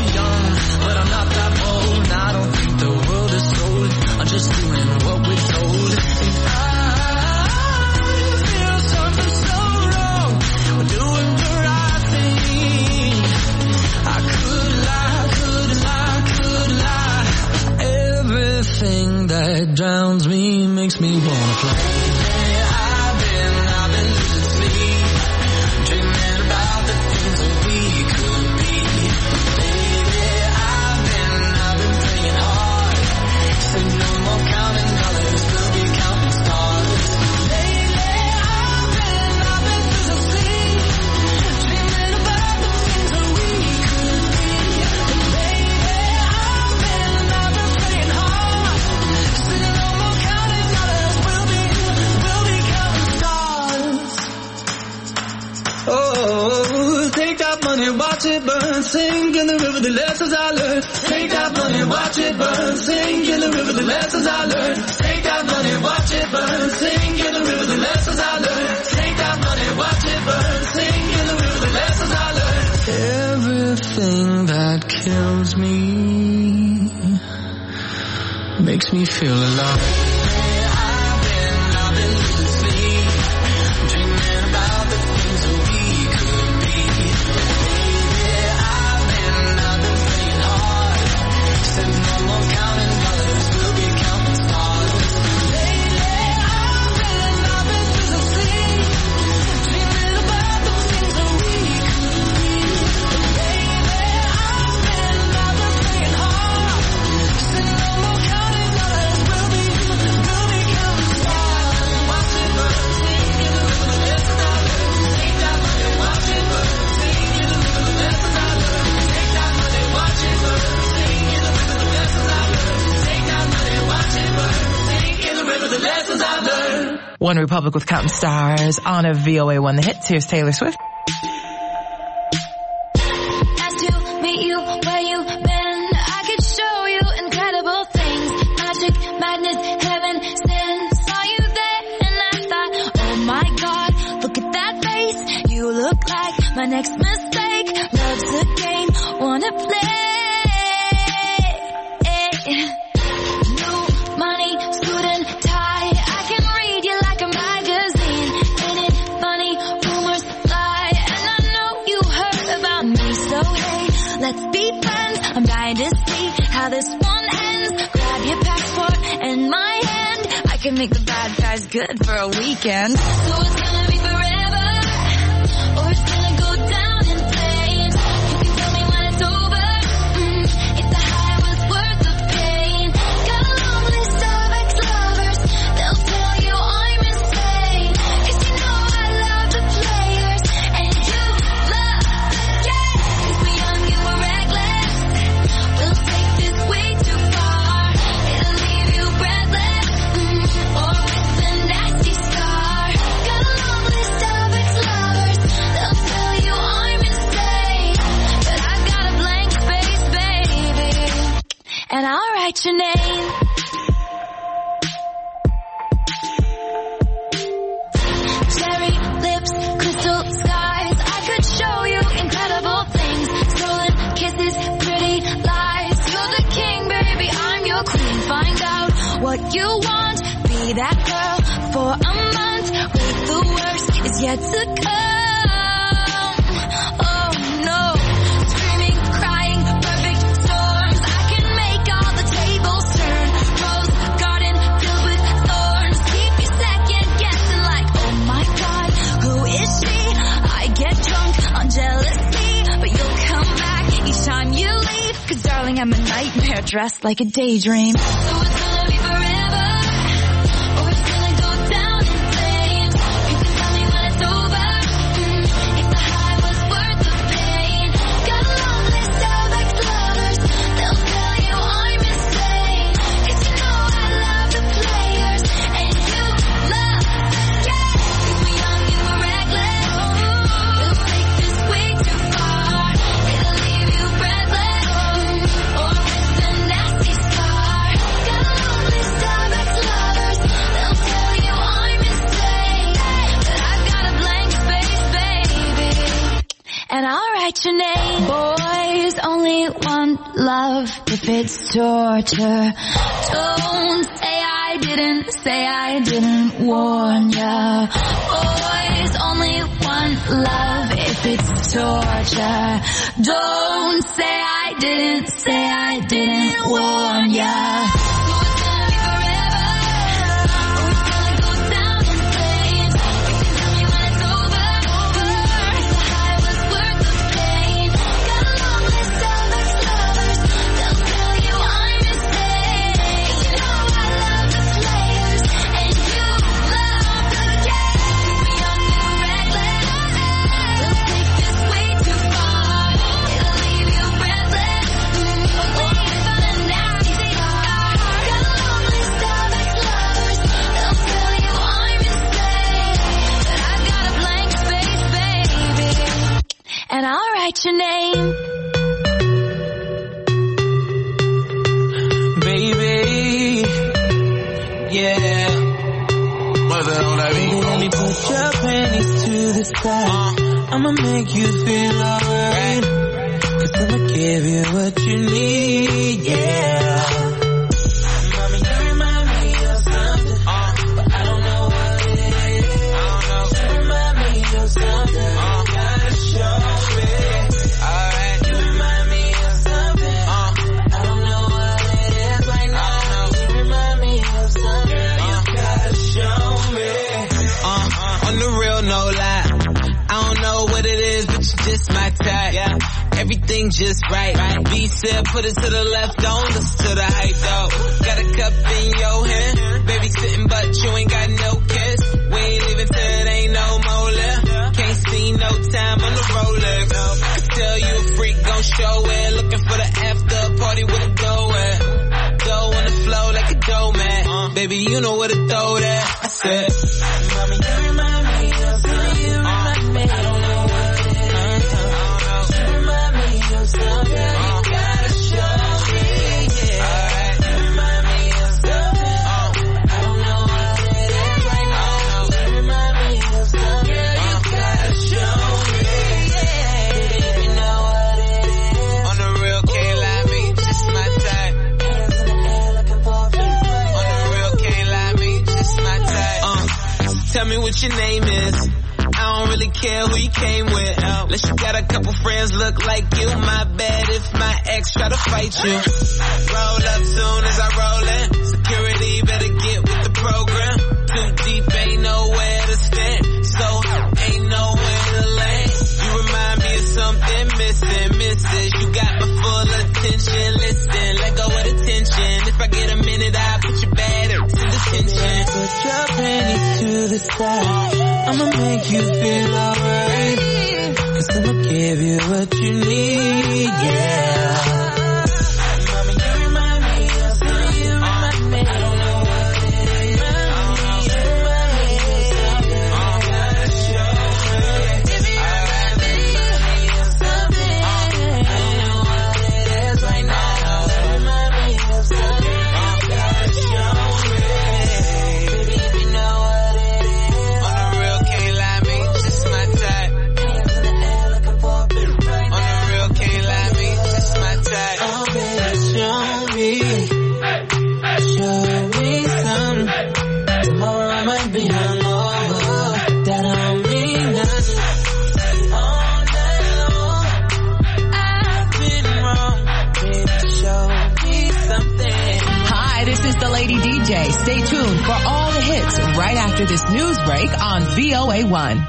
it drowns me, makes me wanna fly. I've been losing sleep, dreaming about the things that we could be. Baby, I've been praying hard, said no more counting dollars, we'll be counting stars. Lately, I've been losing sleep, dreaming about the things that we could be. Baby, I've been praying hard, said no more counting dollars, we'll be counting stars. Oh, take that money, watch it burn, sink in the river, the lessons I learned. Take that money, watch it burn, sink in the river, the lessons I learned. Take that money, watch it burn, sink in the river, the lessons I learned. Take that money, watch it burn, sink in the river, the lessons I learned. Everything that kills me makes me feel alive. I've been losing sleep, dreaming about the things that we could be. Baby, I've been praying hard, said no more counting dollars, we'll be counting stars. Lately, I've been losing sleep, dreaming about the things that we could be. Baby, I've been praying hard, said no more counting dollars, we'll be counting stars. Watch it burn, sing in the river, the lessons I learned. Take that money, watch it burn, sing in the river, the lessons I learned. Take that money, watch it burn, sing in the river, the lessons I learned. Take that money, watch it burn, sing in the river, the lessons I learned. One Republic with Counting Stars on a VOA1 The Hits. Here's Taylor Swift. Nice to meet you, where you been? I could show you incredible things. Magic, madness, heaven, sin. Saw you there and I thought, oh my God, look at that face. You look like my next mistake. Love's a game, wanna play. New money, suit and tie. I can read you like a magazine. Ain't it funny? Rumors lie, and I know you heard about me. So hey, let's be friends. I'm dying to see how this one ends. Grab your passport and my hand. I can make the bad guys good for a weekend. So it's gonna be forever, or it's gonna go down in flames. You can tell me when it's over. If the high was worth the pain. Got a long list of ex-lovers. They'll tell you I'm insane. 'Cause you know I love the players, and you love the game. 'Cause we're young and we're reckless. We'll take this way too far. It'll leave you breathless, or with a nasty scar. Got a long list of ex-lovers. They'll tell you I'm insane. But I've got a blank space, baby, and I'll write your name. Cherry lips, crystal skies. I could show you incredible things. Stolen kisses, pretty lies. You're the king, baby, I'm your queen. Find out what you want. Be that girl for a month. Wait, the worst is yet to come. Oh no, screaming, crying, perfect storms. I can make all the tables turn. Rose garden filled with thorns. Keep you second guessing like, oh my God, who is she? I get drunk on jealousy, but you'll come back each time you leave. 'Cause darling, I'm a nightmare dressed like a daydream. So it's gonna be forever, or it's gonna go down in flames. You can tell me when it's over. If the high was worth the pain. Got a long list of ex-lovers. They'll tell you I'm insane. 'Cause you know I love the players, and you love the game. 'Cause we're young and we're reckless. We'll take this way too far. It'll leave you breathless, or with a nasty scar. Got a long list of ex-lovers. They'll tell you I'm insane. But I've got a blank space, baby, and I'll write your name. Boys only want love if it's torture. Don't say I didn't warn ya. Boys only want love if it's torture. Don't say I didn't warn ya. So it's gonna be forever, write your name. Baby, yeah. Baby, let me put your panties to the side. I'ma make you feel alright. 'Cause I'ma give you what you need, yeah. Mommy, you remind me of something, but I don't know what it is. You remind me of something, you gotta show me. Alright, you remind me of something, I don't know what it is right now. You remind me of something, you gotta show me. On the real, no lie. I don't know what it is, but you just my type. Yeah. Everything just right. B said put it to the left, don't listen to the hype though. Got a cup in your hand, baby sitting but you ain't got no kiss. We ain't leaving till it ain't no more left. Can't see no time on the Rolex. I can tell you a freak gon' show it. Looking for the after party with a dough at. Dough on the flow like a dough man. Baby you know where to throw that. I said, mommy you remind me of something. You remind me. I don't know what it is. You remind me of something. You gotta show me. Yeah. Alright. You remind me of something. I don't know what it is right now. You remind me of something. You gotta show me. Yeah. Baby, you know what it is. On the real, can't lie me, just my type. Hands in the air looking for a fit. On the real, can't lie me, just my type. Tell me what your name is. I don't really care who you came with. Unless you got a couple friends look like you. My bad if my ex try to fight you. Roll up soon as I roll in. Security better get with the program. Too deep, ain't nowhere to stand. So ain't nowhere to land. You remind me of something missing, missus. You got my full attention. Listen, let go of the tension. If I get a minute, I'll put your batteries in detention. Put your panties to the side. I'ma make you feel alright. 'Cause I'ma give you what you need, yeah. Mommy, you remind me of something. You remind me. I don't know what it is. You remind me of something. You gotta show me. Baby, you remind me of something. I don't know what it is right now. You remind me of something. You gotta show me. Baby, if you know what it is. On the real, can't lie me, just my type. Hands in the air looking for a bit right now. On the real, can't lie me, just my type. Oh, baby, show me. Show me some. Tomorrow I might be hungover. That don't mean nothing. All night long, I've been wrong. Baby, show me something. Hi, this is the Lady DJ. Stay tuned for all the hits right after this news break on VOA1.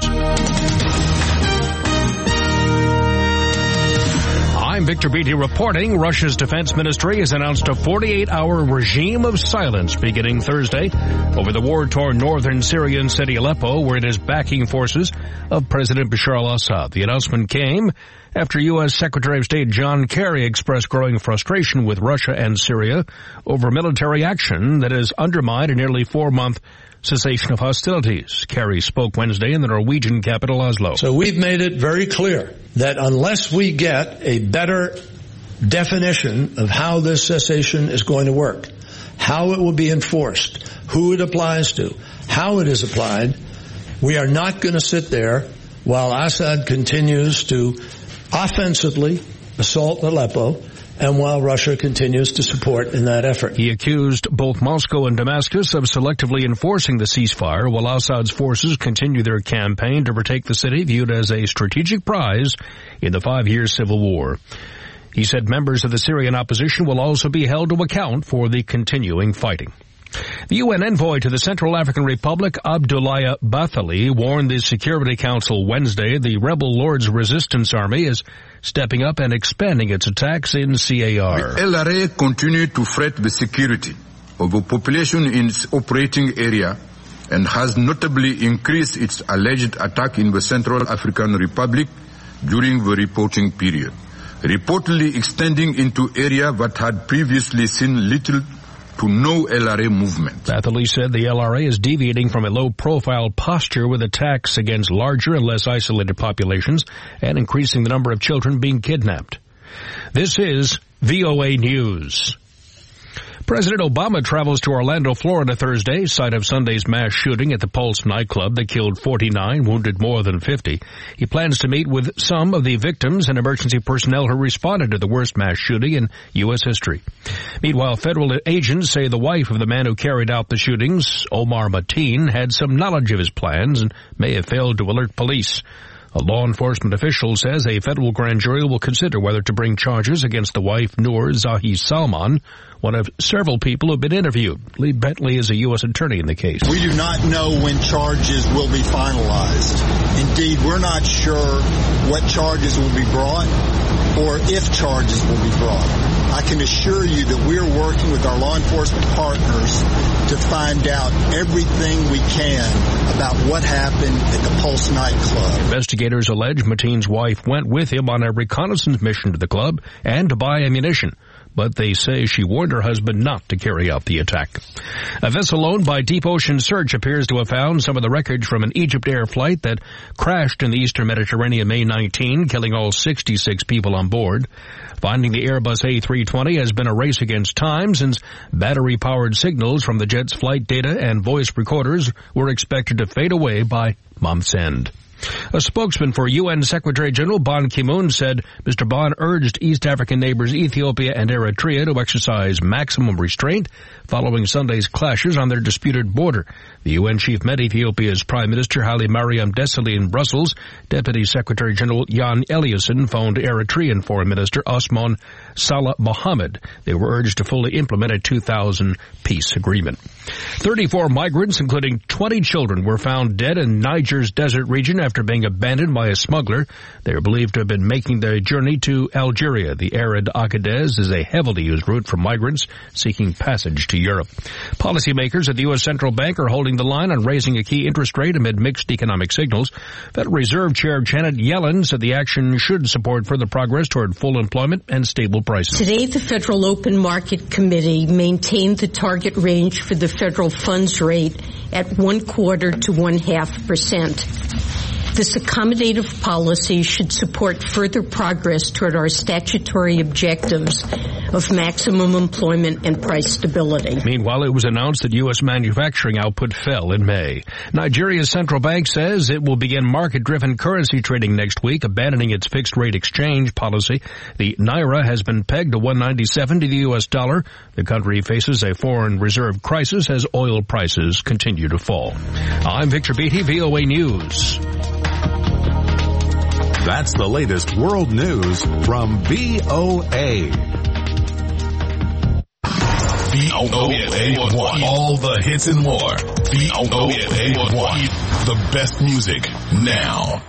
I'm Victor Beatty reporting Russia's defense ministry has announced a 48-hour regime of silence beginning Thursday over the war-torn northern Syrian city Aleppo, where it is backing forces of President Bashar al-Assad. The announcement came after U.S. Secretary of State John Kerry expressed growing frustration with Russia and Syria over military action that has undermined a nearly 4-month cessation of hostilities. Kerry spoke Wednesday in the Norwegian capital Oslo. So we've made it very clear that unless we get a better definition of how this cessation is going to work, how it will be enforced, who it applies to, how it is applied, we are not going to sit there while Assad continues to offensively assault Aleppo and while Russia continues to support in that effort. He accused both Moscow and Damascus of selectively enforcing the ceasefire while Assad's forces continue their campaign to retake the city, viewed as a strategic prize in the 5-year civil war. He said members of the Syrian opposition will also be held to account for the continuing fighting. The UN envoy to the Central African Republic, Abdoulaye Bathily, warned the Security Council Wednesday the rebel Lord's Resistance Army is stepping up and expanding its attacks in CAR. The LRA continue to threat the security of the population in its operating area and has notably increased its alleged attack in the Central African Republic during the reporting period, reportedly extending into area that had previously seen little to no LRA movement. Batherley said the LRA is deviating from a low-profile posture with attacks against larger and less isolated populations and increasing the number of children being kidnapped. This is VOA News. President Obama travels to Orlando, Florida Thursday, site of Sunday's mass shooting at the Pulse nightclub that killed 49, wounded more than 50. He plans to meet with some of the victims and emergency personnel who responded to the worst mass shooting in U.S. history. Meanwhile, federal agents say the wife of the man who carried out the shootings, Omar Mateen, had some knowledge of his plans and may have failed to alert police. A law enforcement official says a federal grand jury will consider whether to bring charges against the wife, Noor Zahi Salman, one of several people who have been interviewed. Lee Bentley is a U.S. attorney in the case. We do not know when charges will be finalized. Indeed, we're not sure what charges will be brought or if charges will be brought. I can assure you that we're working with our law enforcement partners to find out everything we can about what happened at the Pulse nightclub. Investigators allege Mateen's wife went with him on a reconnaissance mission to the club and to buy ammunition, but they say she warned her husband not to carry out the attack. A vessel owned by Deep Ocean Search appears to have found some of the wreckage from an Egypt Air flight that crashed in the eastern Mediterranean May 19, killing all 66 people on board. Finding the Airbus A320 has been a race against time since battery-powered signals from the jet's flight data and voice recorders were expected to fade away by month's end. A spokesman for UN Secretary General Ban Ki-moon said Mr. Ban urged East African neighbors Ethiopia and Eritrea to exercise maximum restraint following Sunday's clashes on their disputed border. The UN chief met Ethiopia's Prime Minister Haile Mariam Desalegn in Brussels. Deputy Secretary General Jan Eliasson phoned Eritrean Foreign Minister Osman Salah Mohammed. They were urged to fully implement a 2000 peace agreement. 34 migrants, including 20 children, were found dead in Niger's desert region after being abandoned by a smuggler. They are believed to have been making their journey to Algeria. The arid Agadez is a heavily used route for migrants seeking passage to Europe. Policymakers at the U.S. Central Bank are holding the line on raising a key interest rate amid mixed economic signals. Federal Reserve Chair Janet Yellen said the action should support further progress toward full employment and stable prices. Today, the Federal Open Market Committee maintained the target range for the federal funds rate at 1/4 to 0.5%. This accommodative policy should support further progress toward our statutory objectives of maximum employment and price stability. Meanwhile, it was announced that U.S. manufacturing output fell in May. Nigeria's central bank says it will begin market-driven currency trading next week, abandoning its fixed-rate exchange policy. The Naira has been pegged to 197 to the U.S. dollar. The country faces a foreign reserve crisis as oil prices continue to fall. I'm Victor Beattie, VOA News. That's the latest world news from VOA. VOA1. All the hits and more. VOA1. The best music now.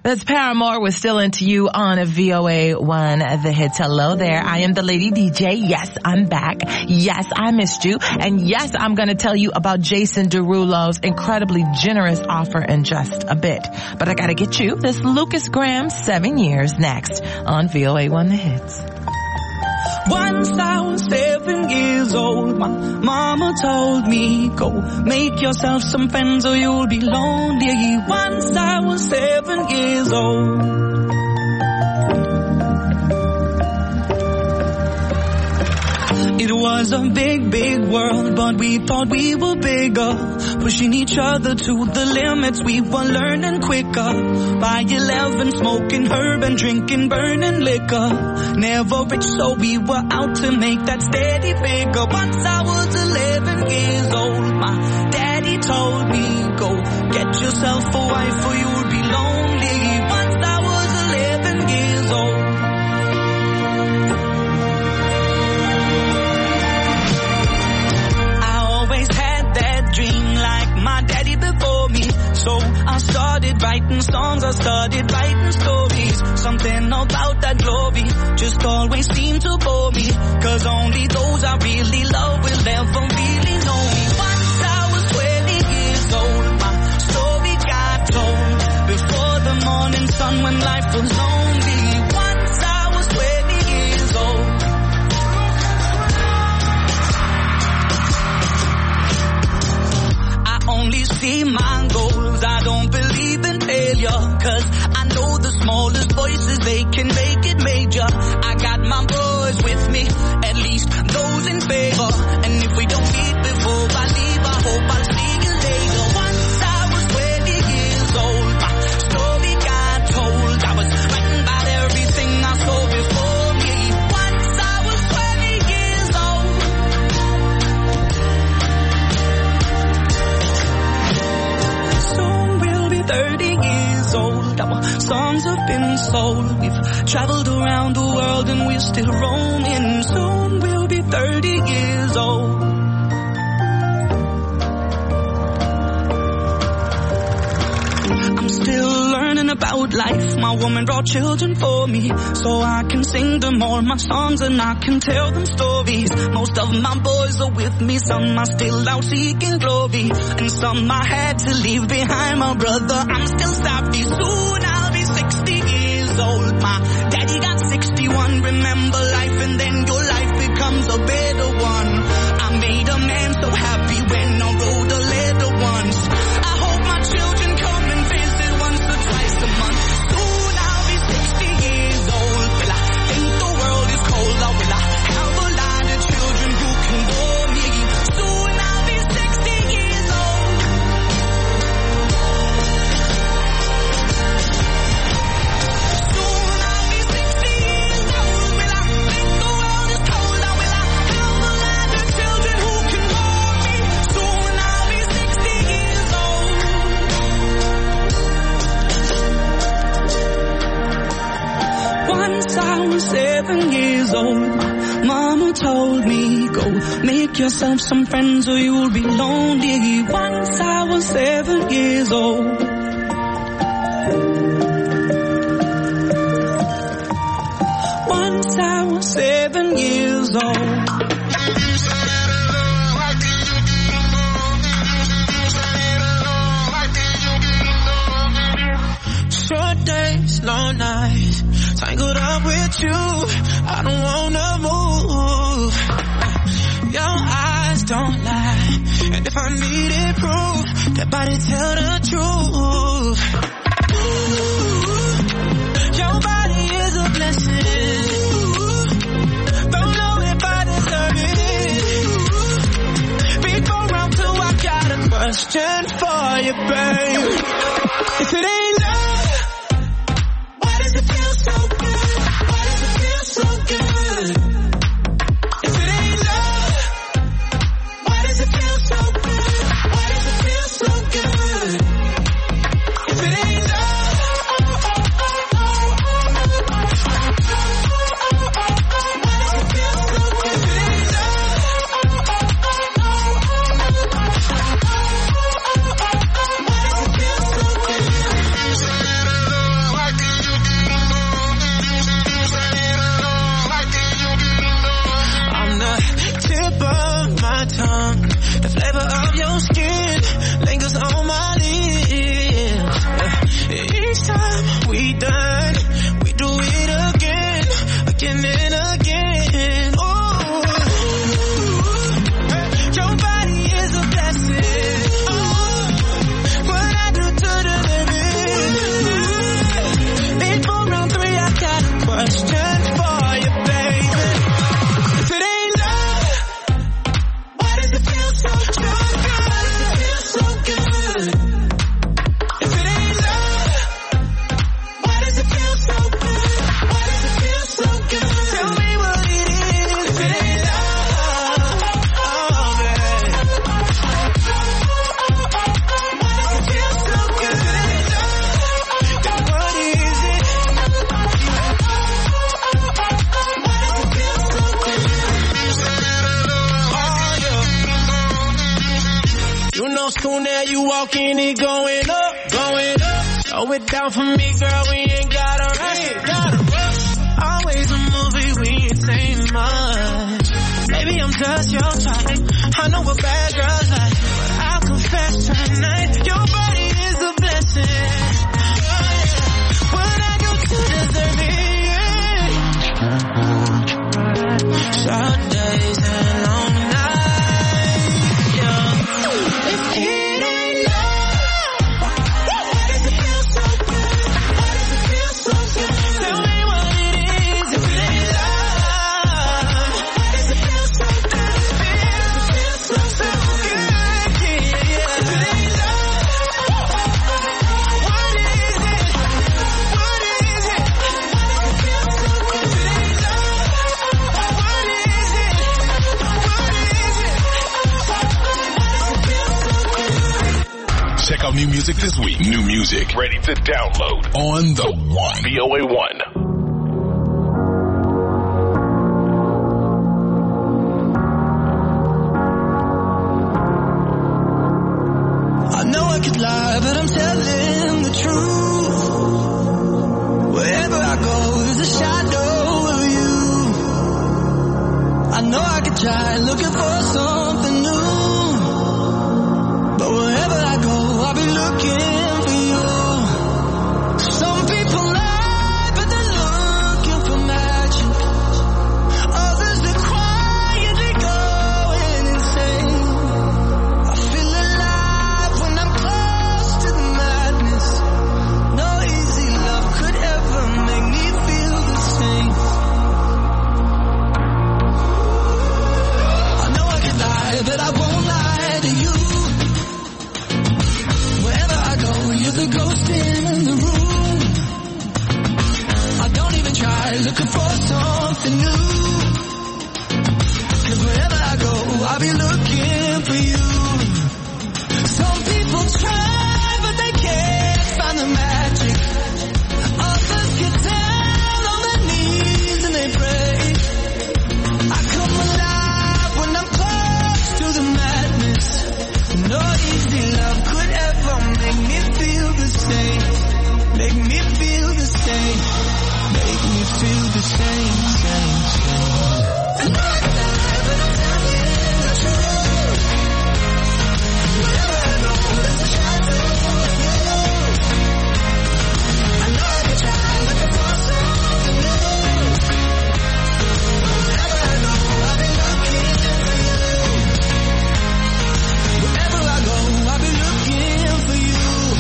That's Paramore with Still Into You on VOA1 The Hits. Hello there. I am the Lady DJ. Yes, I'm back. Yes, I missed you. And yes, I'm going to tell you about Jason Derulo's incredibly generous offer in just a bit. But I got to get you this Lucas Graham 7 Years next on VOA1 The Hits. Once I was 7 years old, my mama told me, go make yourself some friends or you'll be lonely. Once I was 7 years old. It was a big, big world, but we thought we were bigger. Pushing each other to the limits, we were learning quicker. By 11, smoking herb and drinking burning liquor. Never rich, so we were out to make that steady figure. Once I was 11 years old, my daddy told me, go get yourself a wife or you'll be lonely. Once I was 11 years old. My daddy before me, so I started writing songs, I started writing stories. Something about that glory just always seemed to bore me, cause only those I really love will ever really know me. Once I was 20 years old, my story got told before the morning sun when life was lonely. Once I was 20 years old. Only see my goals, I don't believe in failure, cause I know the smallest voices, they can make it major. I got my boys with me, at least those in favor, and if we don't meet before I leave, I hope I'll see you later. Once I was 20 years old, my story got told, I was writing about everything I saw before me. Once I was 20 years old. 30 years old, our songs have been sold. We've traveled around the world and we're still roaming. Soon we'll be 30 years old. I'm still learning about life. My woman brought children for me, so I can sing them all my songs and I can tell them stories. Most of my boys are with me, some are still out seeking glory, and some I had to leave behind. My brother, I'm still savvy. Soon I'll be 60 years old. My daddy got 61. Remember life and then your life becomes a better one. I made a man so happy when I wrote a letter once. I hope my children come and visit once or twice a month. Soon I'll be 60 years old. Will I think the world is cold, or will I have a lot of children who can bore me? Soon I'll be 60 years old. Soon I'll be 60 years old. Will I think the world is cold, or will I have a lot of children who can bore me? Soon I'll be 60 years old. Once I was 7 years old, my mama told me, go make yourself some friends or you'll be lonely. Once I was 7 years old. Once I was 7 years old. Short days, long nights, tangled up with you, I don't wanna move. Your eyes don't lie, and if I needed proof, that body tell the truth. Ooh, your body is a blessing. Don't know if I deserve it. Before round two, I got a question for you, babe. If it ain't love, why does it feel so good? Why does it feel so good? If it ain't love, why does it feel so good? Why does it feel so good? If it ain't love, why does it feel so good? If it ain't love, walking it going up, going up. Throw it down for me, girl, we ain't gotta rush. Always a movie, we ain't saying much. Maybe I'm just your type. I know what bad girls like, but I'll confess tonight, your body is a blessing. What I do to deserve it? Short days and long nights. Yeah. If it ain't love, why does it feel so good? Why does it feel so good? Tell me what it is. If it ain't love, why does it feel so good? Why does it feel so good? Yeah. If it ain't love, what is it? What is it? Why does it feel so good? If it ain't love, what is it? Check out new music this week. New music ready to download on the One. VOA 1. I know I could lie, but I'm telling the truth. Wherever I go, there's a shadow of you. I know I could try looking for something new, but wherever I go, I'll be looking for you. Some people lie, but they're looking for magic. Others are quietly going insane. I feel alive when I'm close to the madness. No easy love could ever make me feel the same. I know I can lie, but I won't lie to you. Wherever I go, you're the ghost in the room. I don't even try looking for something new. 'Cause wherever I go, I'll be looking for you. Some people try, but they can't find the magic. Others get down on their knees and they pray. I come alive when I'm close to the madness. No easy love could ever make me feel the same. Make me feel the same. Make me feel the same, same, same. I know I can lie, but I'm telling the truth. Wherever I go, there's a shadow of you. I know I can try looking for something new. Wherever I go, I'll be looking for you. Wherever I go, I'll be looking for you.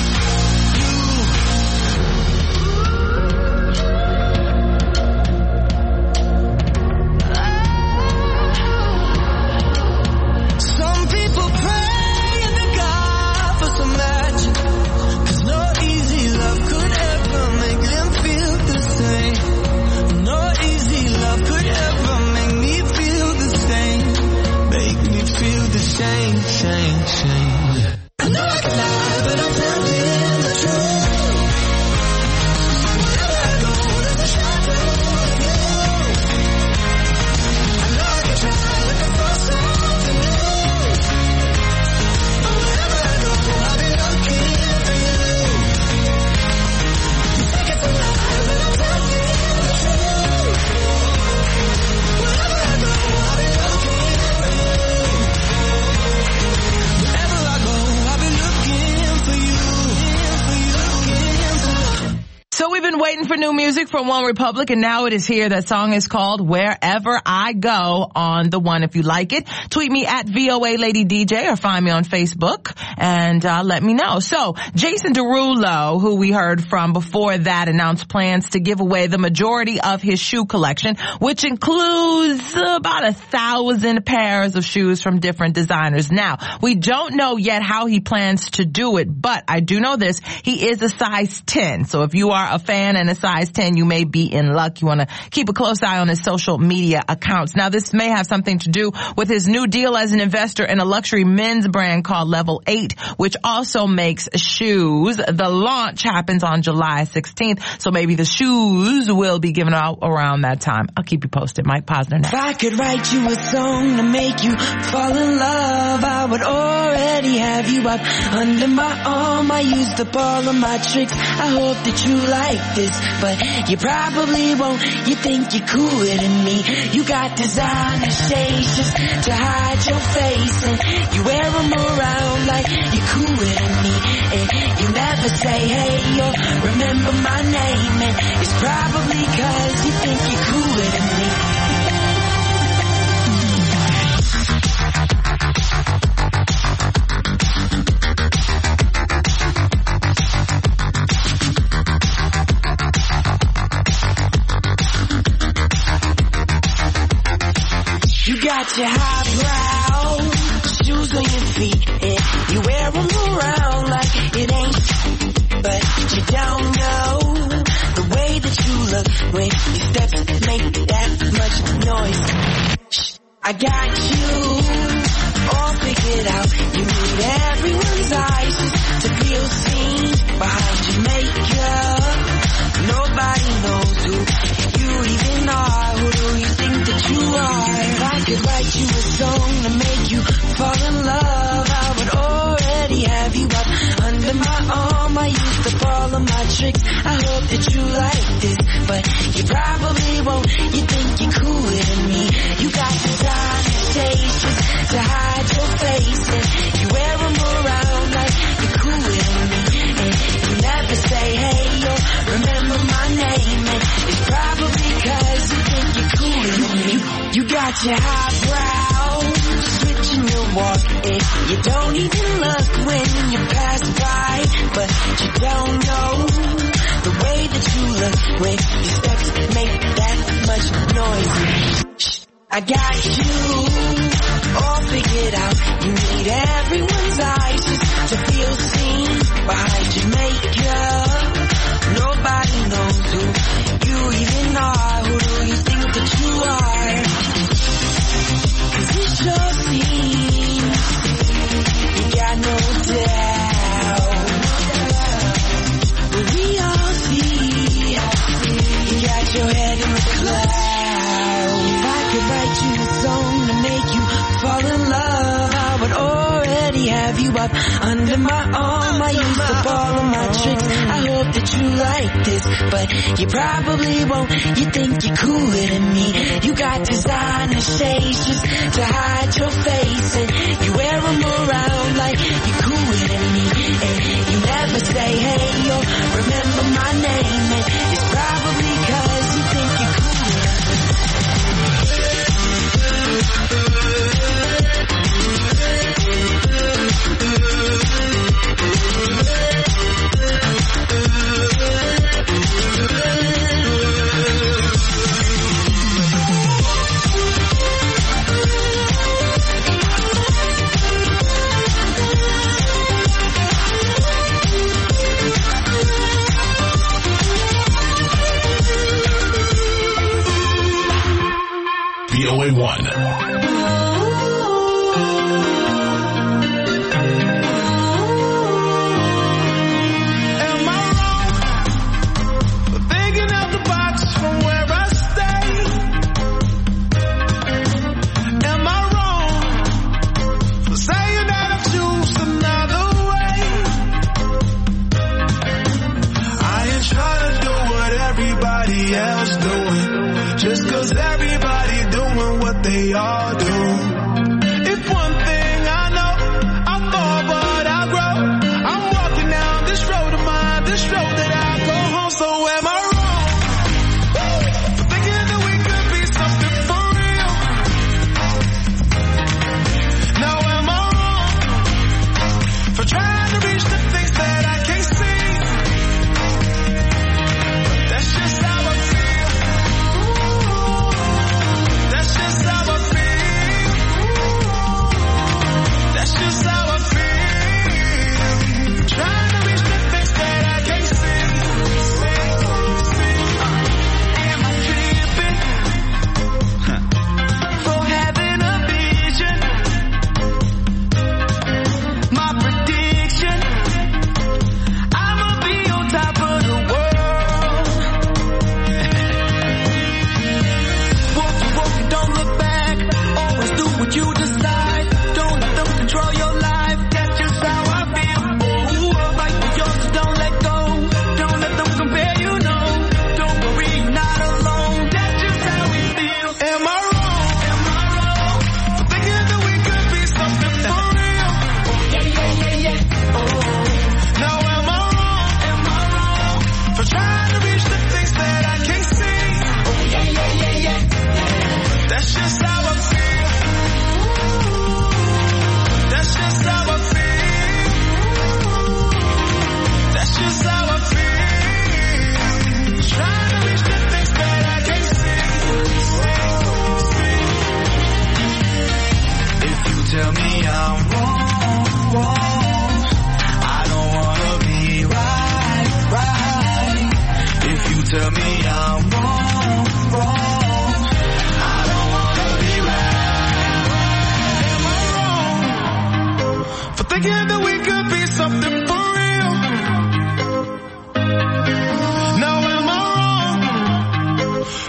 Some people pray in the God for some magic. 'Cause no easy love could ever make them feel the same. No easy love could ever make me feel the same. Make me feel the same, same, same. I know I can lie, but I'm telling the truth. Wherever I go, there's a shadow of you. I know I can try looking for something new. But wherever I go, I'll be looking for you. You think it's a lie, but I'm telling the truth. Wherever I go, I'll be looking for you. Wherever I go, I'll be looking for you. So we've been waiting for new music from One Republic, and now it is here. That song is called Wherever I Go on the One. If you like it, tweet me at VOA Lady DJ or find me on Facebook and let me know. So Jason Derulo, who we heard from before that, announced plans to give away the majority of his shoe collection, which includes about 1,000 pairs of shoes from different designers. Now, we don't know yet how he plans to do it, but I do know this. He is a size 10. So if you are a fan 7 and a size 10, you may be in luck. You want to keep a close eye on his social media accounts. Now, this may have something to do with his new deal as an investor in a luxury men's brand called Level 8, which also makes shoes. The launch happens on July 16th, so maybe the shoes will be given out around that time. I'll keep you posted. Mike Posner next. If I could write you a song to make you fall in love, I would already have you up under my arm. I used up all of my tricks. I hope that you like this, but you probably won't. You think you're cooler than me. You got designer shades just to hide your face, and you wear them around like you're cooler than me. And you never say hey or remember my name, and it's probably 'cause you think you're cooler than me. You got your highbrow shoes on your feet, and you wear them around like it ain't, but you don't know the way that you look when your steps make that much noise. Shh, I got you all figured out. You need everyone's eyes just to feel seen behind your makeup. Nobody knows who you even are. Who do you think that you are? If I could write you a song to make you fall in love, I would already have you up under my arm. I used up all of my tricks. I hope that you like this, but you probably won't. You think you're cooler than me. You got designer shades just to hide your face, and you wear them around like you're cooler than me. And you never say hey or remember my name, and it's probably 'cause you think you're cooler than me. You got your highbrow switching your walk, and you don't even look when you pass by, but you don't know the way that you look when your steps make that much noise. Shh, I got you all figured out. You need everyone's eyes just to feel seen behind your makeup. Nobody knows who you even are. Who do you think that you are? 'Cause it sure seems you got no doubt. But we all see you got your head in the clouds. If I could write you a song to make you fall in love, I would already have you up under my arm. I used up all of my tricks. I hope that you like this, but you probably won't. You think you're cooler than me. You got designer shades just to hide your face, and you wear them around like you're cooler than me. And you never say hey or remember my name, and it's probably 'cause you think you're cooler. VOA1. Else doing just 'cause everybody doing what they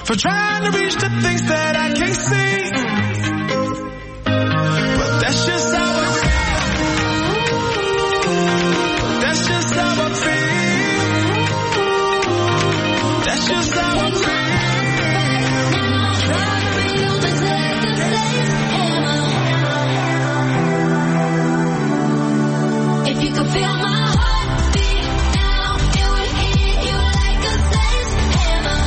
for trying to reach the things that I can't see. But that's just how I feel. That's just how I feel. That's just how I feel. If you could feel my heartbeat now, it would hit you like a sledgehammer.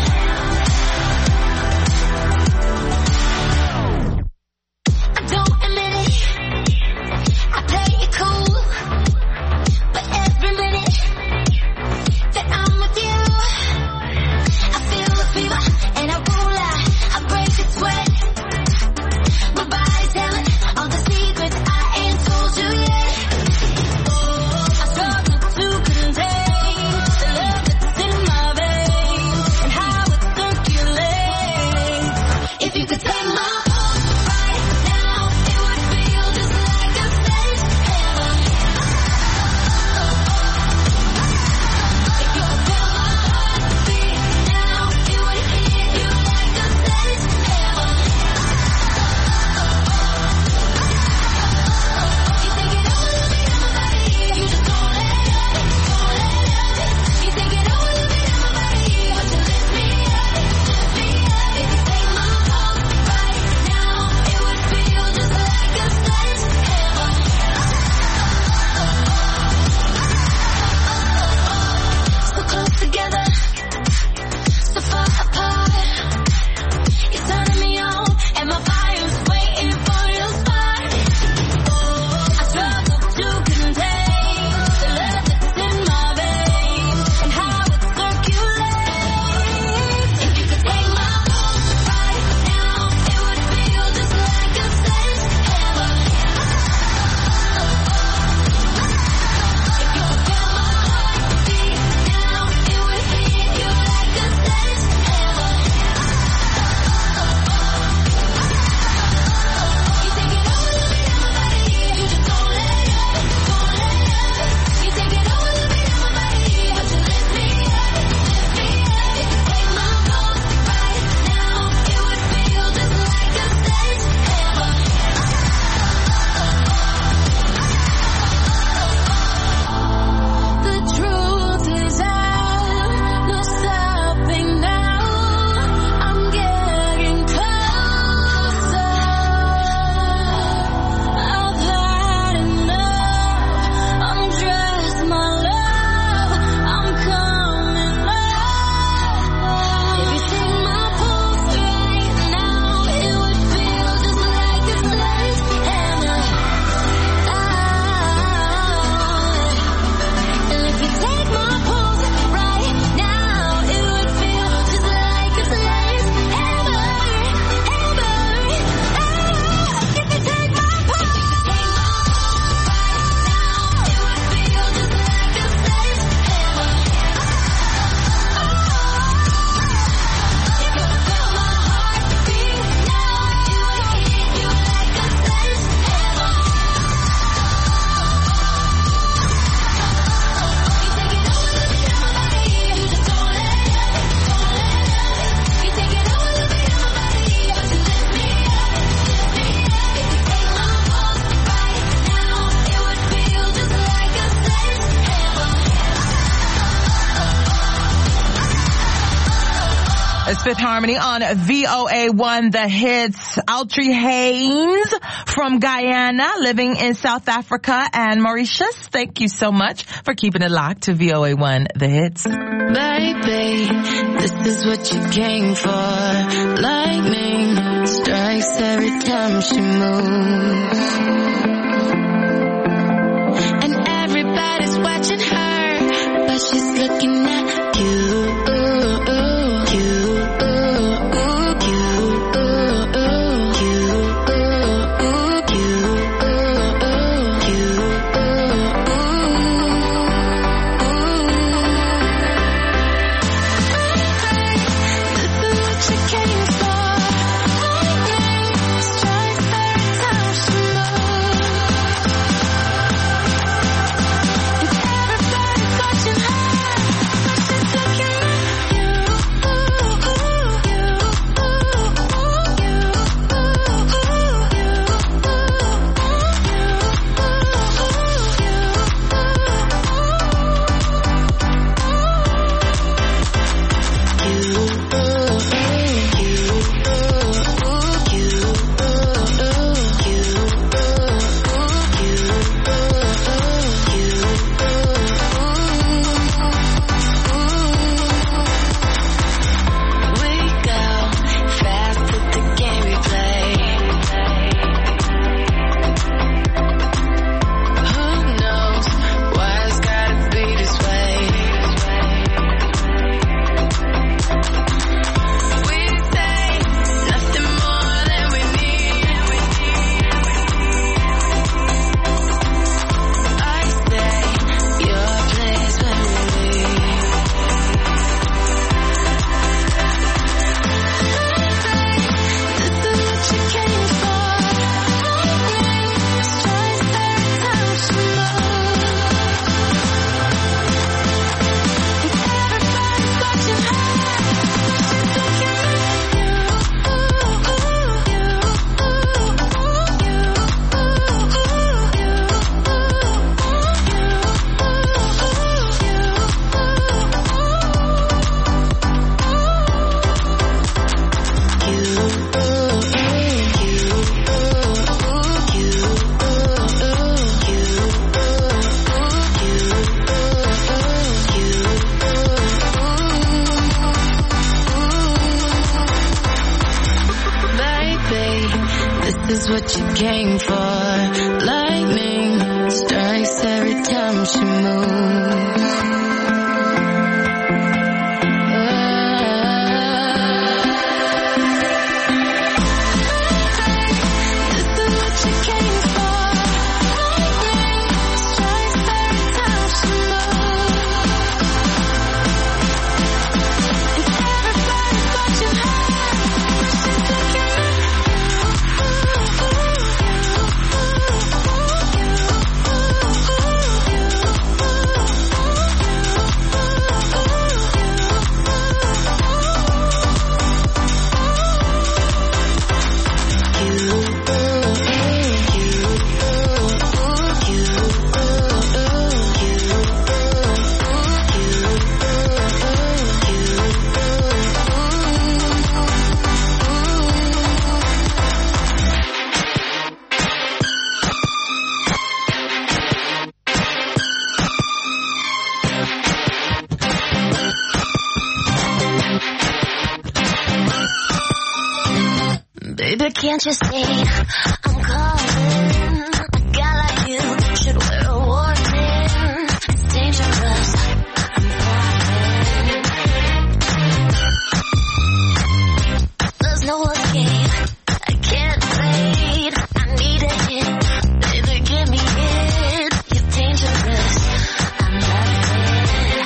I don't admit it, I play it cool, but every minute that I'm with you, I feel the fever and I won't lie, I break a sweat. My body's telling all the secrets I ain't told you yet. It's Fifth Harmony on VOA1 The Hits. Autry Haynes from Guyana, living in South Africa and Mauritius. Thank you so much for keeping it locked to VOA1 The Hits. Baby, this is what you came for. Lightning strikes every time she moves. And everybody's watching her, but she's looking at you. Came for lightning strikes every time she moves. what you came for. Lightning strikes every time she moves. Baby, can't you see I'm calling? A guy like you should wear a warning. It's dangerous. I'm falling. There's no escape. I can't fade. I need a hit. Baby, give me it. You're dangerous. I'm loving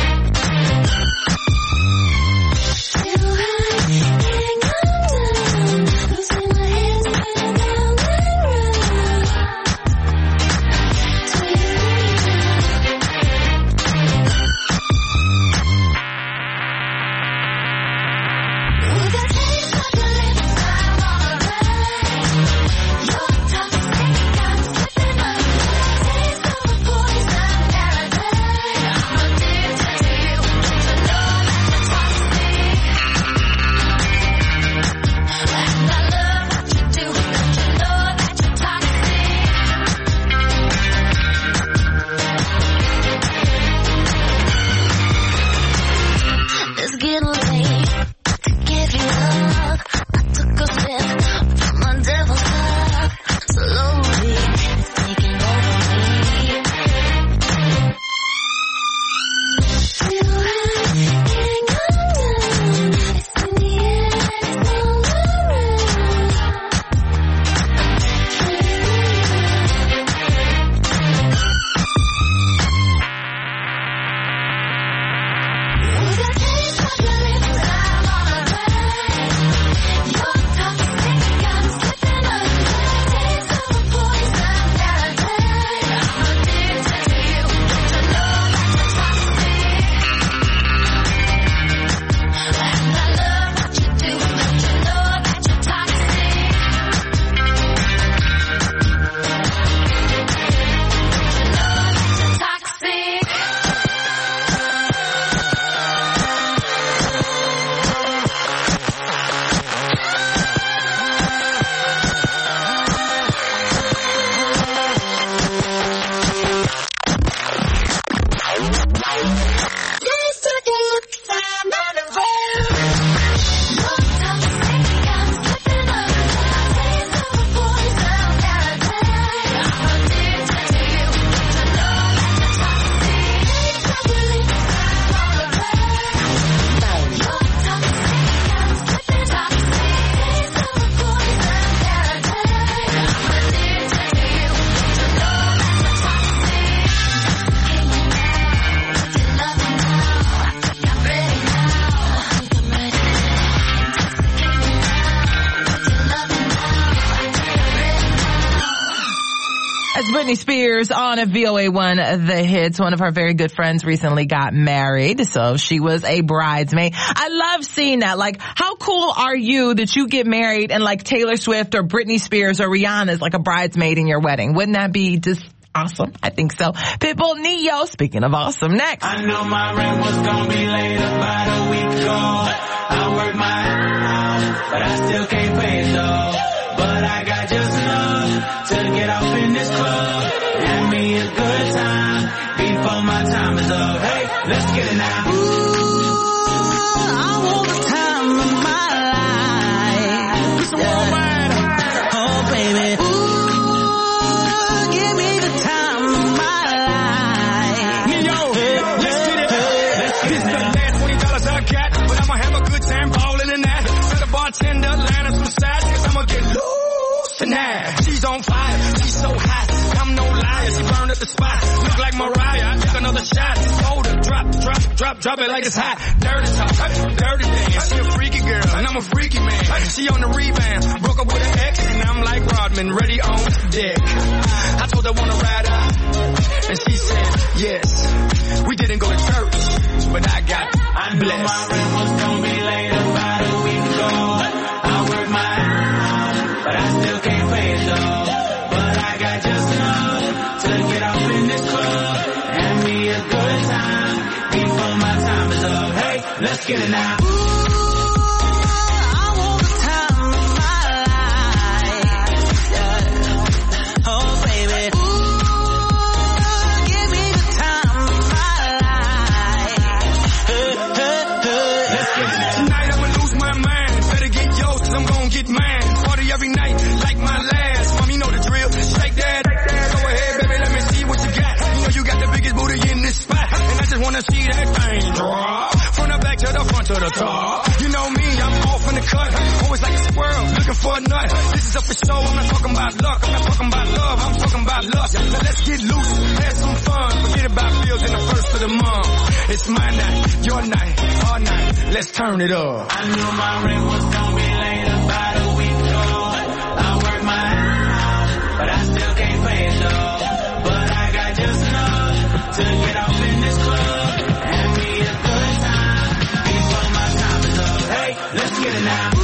it. You hang on. Losing my hands spinning down the road. With a taste of your lips, I'm on a ride. Your toxic, I'm slipping away. Taste of a poison paradise. I'm addicted to you. Don't you know that you're toxic? And I love what you do. Don't you know that you're toxic? It's getting late to give you up. I took a sip from my devil's cup. Slowly, it's taking over me. You hang on. It's in the air, it's all With a taste of your lips, I'm on a ride. Your toxic, I'm slipping away. Taste of a poison paradise. I'm addicted to you. Don't you know that you're toxic? And I love what you do. Don't you know that you're toxic? Toxic. Taste of your lips, I'm on a roll. Your toxic, I'm slipping away. Taste of a poison paradise. I'm addicted to you. Don't you know that you're toxic? Taste of your lips, I'm on a roll. Your toxic, I'm slipping toxic. Taste of a poison paradise. I'm addicted to you. Don't you know that you're toxic? Hey, now, with your loving now, I think I'm ready now. I think I'm ready. Intoxicate me now, with your loving now, I think I'm ready now. That's Britney Spears on a VOA1 The Hits. One of her very good friends recently got married, so she was a bridesmaid. I love seeing that. Like, how cool are you that you get married and like Taylor Swift or Britney Spears or Rihanna is like a bridesmaid in your wedding? Wouldn't that be just awesome? I think so. Pitbull, Neo, speaking of awesome, next. I knew my rent was gonna be late about a week ago. I worked my ass off, but I still can't pay it though. But I got just enough to get off in this club. Have me a good time before my time is up. Hey, let's get it now. I want the time of my life. Oh baby, drop it like it's hot. Dirty talk, dirty dance. She a freaky girl, and I'm a freaky man. She on the rebound, broke up with an ex, and I'm like Rodman, ready on deck. I told her wanna ride out, and she said yes. We didn't go to church, but I got I knew blessed. my rent was gonna be late about a week ago. I work my ass off, but I still can't pay it though. But I got just enough to get off in this club and me a good time before my time is up. Hey, let's get it now. See that thing drop from the back to the front to the top. You know me, I'm off in the cut. Always like a squirrel, looking for a nut. This is up for show. I'm not talking about luck. I'm not talking about love. I'm talking about lust. Now let's get loose, have some fun. Forget about bills in the first of the month. It's my night, your night, our night. Let's turn it up. I knew my rent was gonna be late about a week ago. I work my ass off, but I still can't pay it though. But I got just enough to get off in this club. Let's get it now.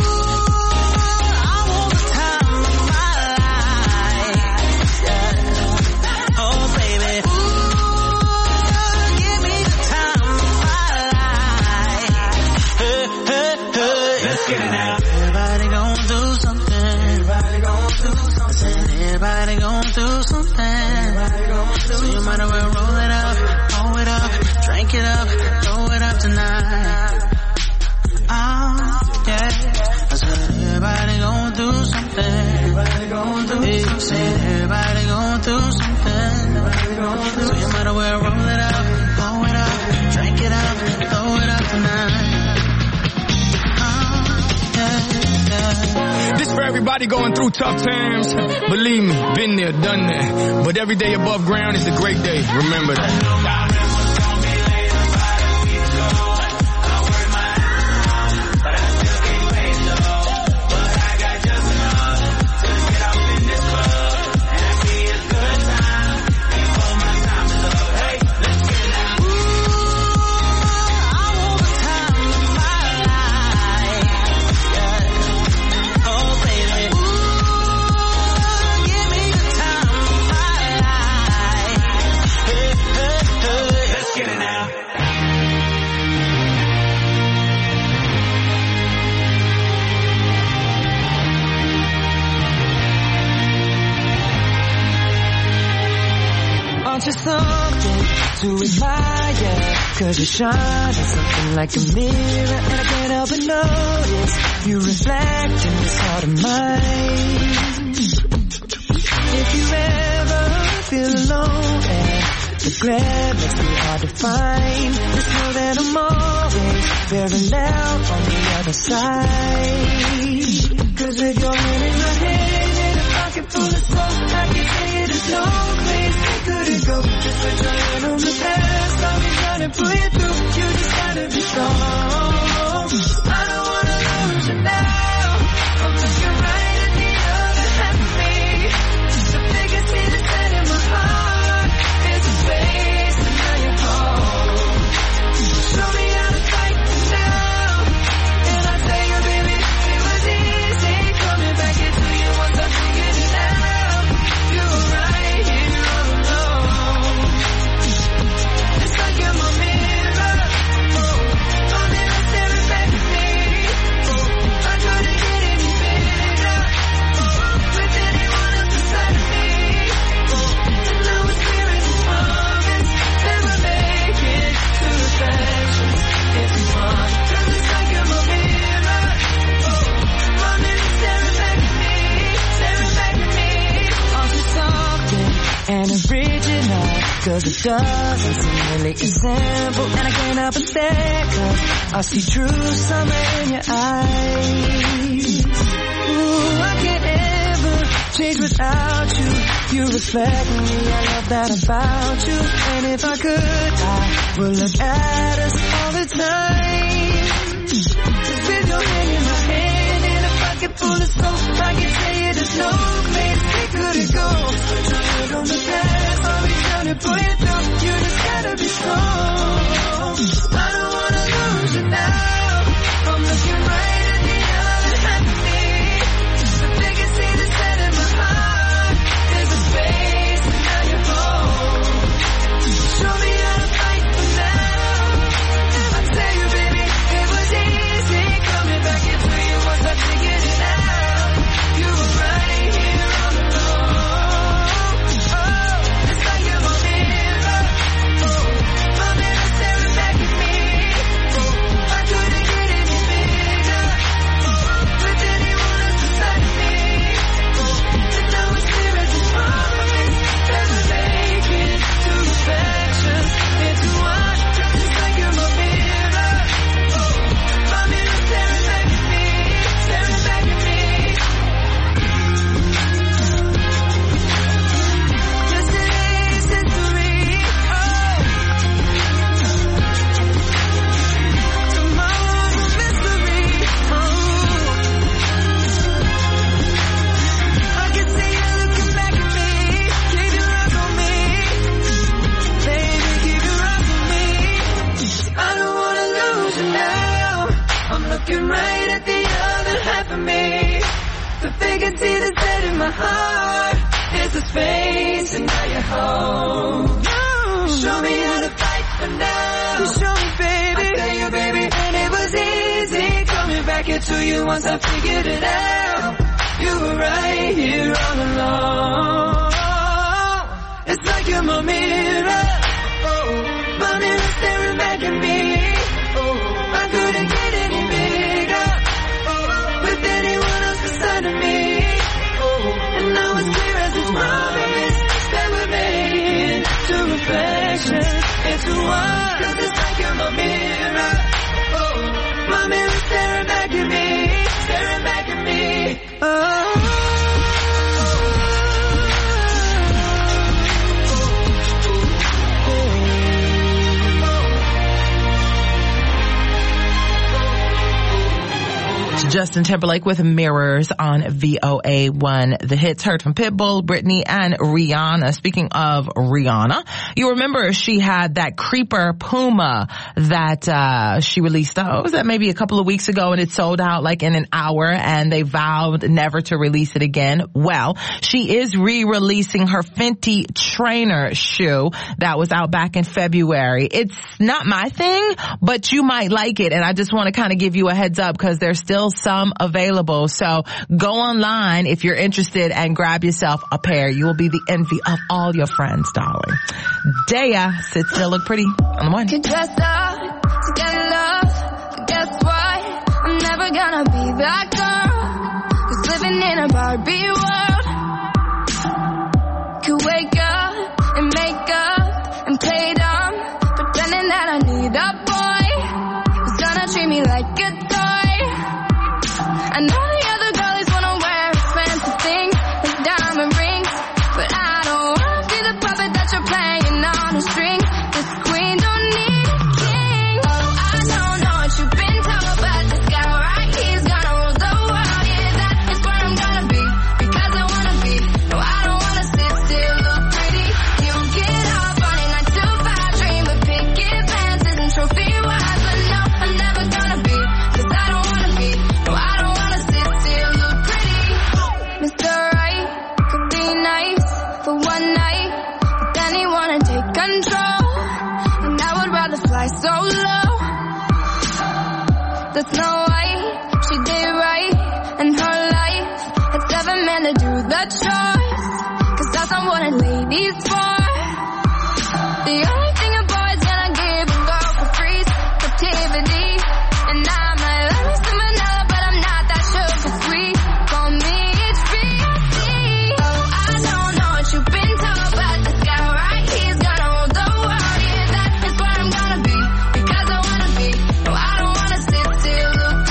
Everybody gon' do something. So you might as well roll it up, drink it up, throw it up tonight. Oh, yeah. I said everybody gon' do something. Everybody gon' do something. Said everybody gon' do something. So you might as well roll it up, blow it up, drink it up, throw it up tonight. This for everybody going through tough times. Believe me, been there, done that. But every day above ground is a great day. Remember that. Just something to admire, 'cause you shine something like a mirror, and I can't help but notice you reflect in this heart of mine. If you ever feel alone and the glare makes it hard to find, just know that I'm always very loud on the other side. 'Cause with your hand in my hand and a pocket full of smoke, I can tell you there's no place I couldn't go. Just put your hand on the past, I'll be trying to pull you through. You just gotta be strong. I don't wanna lose you now. I'll put you right at the other half of me. The biggest thing that's set in my heart is a space, and now you're home. Show me how to fight now, and I tell you, baby, it was easy coming back into you once I figured it out. You were right here all alone. It's like you're my mirror. Oh, mirror staring back at me. I couldn't get any bigger with anyone else inside of me. And now we're sharing these moments that we're making to reflections. It's fun, 'cause it's like you're my mirror. My mirror staring back at me, staring back at me. Onto something and original, 'cause it doesn't seem really as simple. And I can't help but stare, 'cause I see true summer in your eyes. Ooh, I can't ever change without you. You reflect me, I love that about you. And if I could, I would look at time. Just with your hand in my hand and a pocket full of soap, I can tell you there's no place we couldn't go. Put on the past, I'll be trying to pull you through. You just gotta be strong. I don't wanna lose you now. I'm looking right at the other half of me. But they can see the set in my heart. There's a space and now you're home. Show me how to fight for now. I tell you, baby, it was easy coming back into you once I figured it out. You were right here all along. Oh, it's like you're my mirror. Oh, my mirror staring back at me. Oh, I couldn't get any bigger. With anyone else beside me. Oh, and now it's clear as a promise that we're making two reflections into one. Just like you're my mirror. Oh, my mirror staring back at me. Staring back at me. Yesterday's history. Oh, tomorrow's a mystery. Oh, I can see you looking back at me. Keep your eyes on me. Baby, keep your eyes on me. I don't wanna lose you now. I'm looking right at the other half of me. But they can see the set in my heart. There's a space and now you're home. Show me how to fight for now. Show me, baby. I tell you, baby, and it was easy coming back into you once I figured it out. You were right here all along. It's like you're my mirror. Oh, my mirror staring back at me. Oh, I couldn't get any bigger. Oh, with anyone else beside of me. Oh, and now it's clear as it's promise that we're making two reflections into one. 'Cause it's like you're my mirror. Oh, my mirror staring back at me. Staring back at me. Oh. Justin Timberlake with Mirrors on VOA1. The hits heard from Pitbull, Britney, and Rihanna. Speaking of Rihanna, you remember she had that Creeper Puma that she released, was that maybe a couple of weeks ago, and it sold out like in an hour, and they vowed never to release it again. Well, she is re-releasing her Fenty Trainer shoe that was out back in February. It's not my thing, but you might like it, and I just want to kind of give you a heads up because there's still some available. So go online if you're interested and grab yourself a pair. You will be the envy of all your friends, darling. Daya, sit still, look pretty on the one. Get dressed up to get love, but guess what? I'm never gonna be that girl who's living in a Barbie world. Could wake up and make up and play dumb, pretending that I need a boy who's gonna treat me like a toy. I know the other girlies wanna wear expensive things like diamond rings, but I don't wanna be the puppet that you're playing on a string. This queen don't need a king. Oh, I don't know what you've been told, but this guy right here's gonna rule the world. Yeah, that is where I'm gonna be, because I wanna be. No, I don't wanna sit still, look pretty. You get up on a 9 to 5 dream, but picket fence isn't trophy wise. But no, I'm never gonna be, 'cause I don't wanna be. No, I don't wanna sit still, look pretty. Mr. Right could be nice for one night, but then he wanna take control, and I would rather fly solo. That's no way she did right in her life. It's never meant to do the choice, 'cause that's not what a lady's for. The only thing a boy's gonna give a girl for free is captivity. And I'm like, let me some vanilla, but I'm not that sugar sweet. Call me HBIC. Oh, I don't know what you've been told, but this guy right here's gonna rule the world. Yeah, that is where I'm gonna be, because I wanna be. No, I don't wanna sit still, look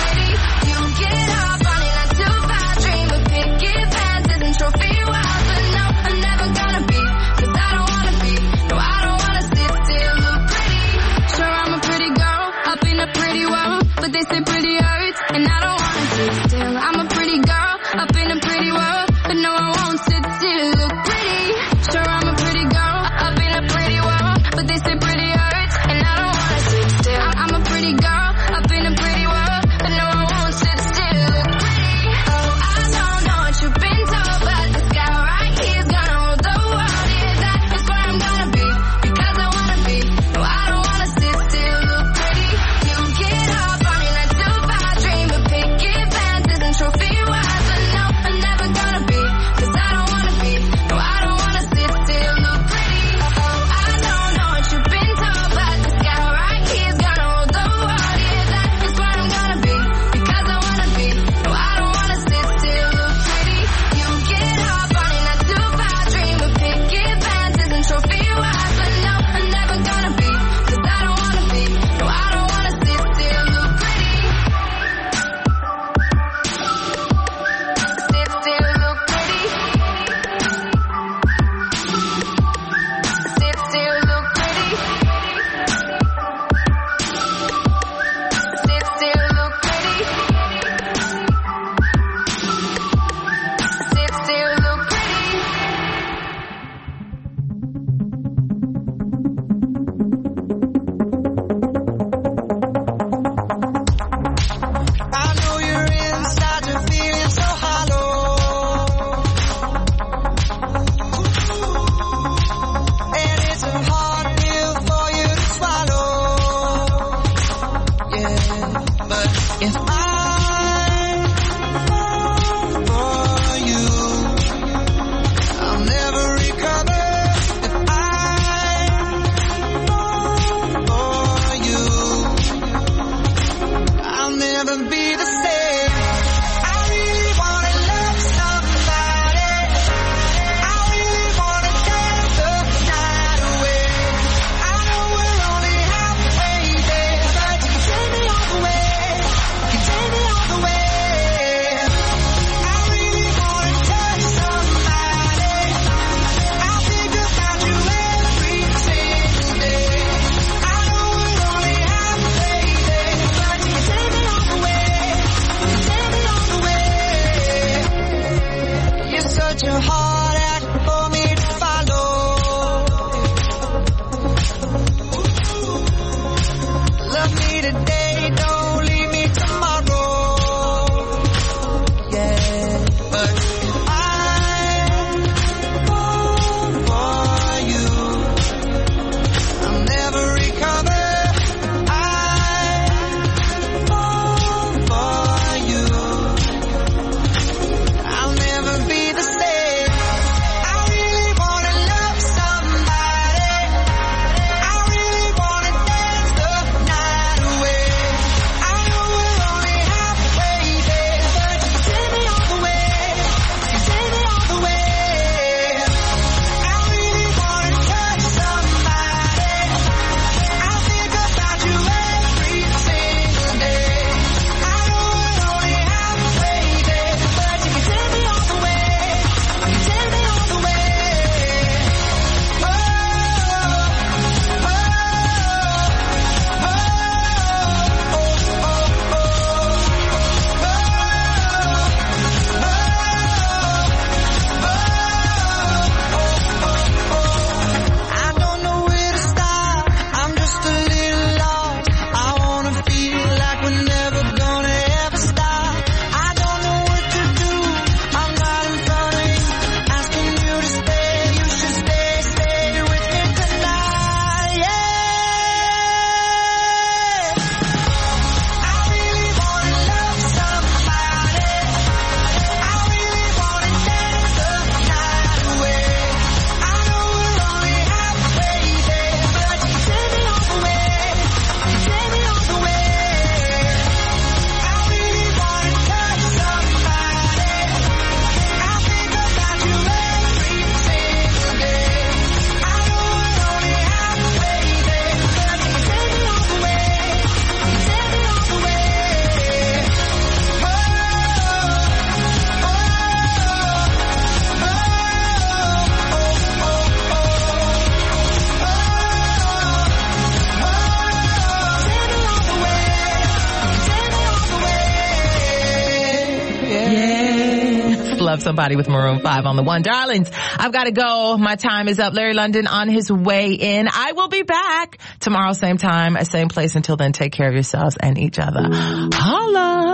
Love Somebody with Maroon 5 on the one. Darlings, I've got to go. My time is up. Larry London on his way in. I will be back tomorrow, same time, same place. Until then, take care of yourselves and each other. Holla!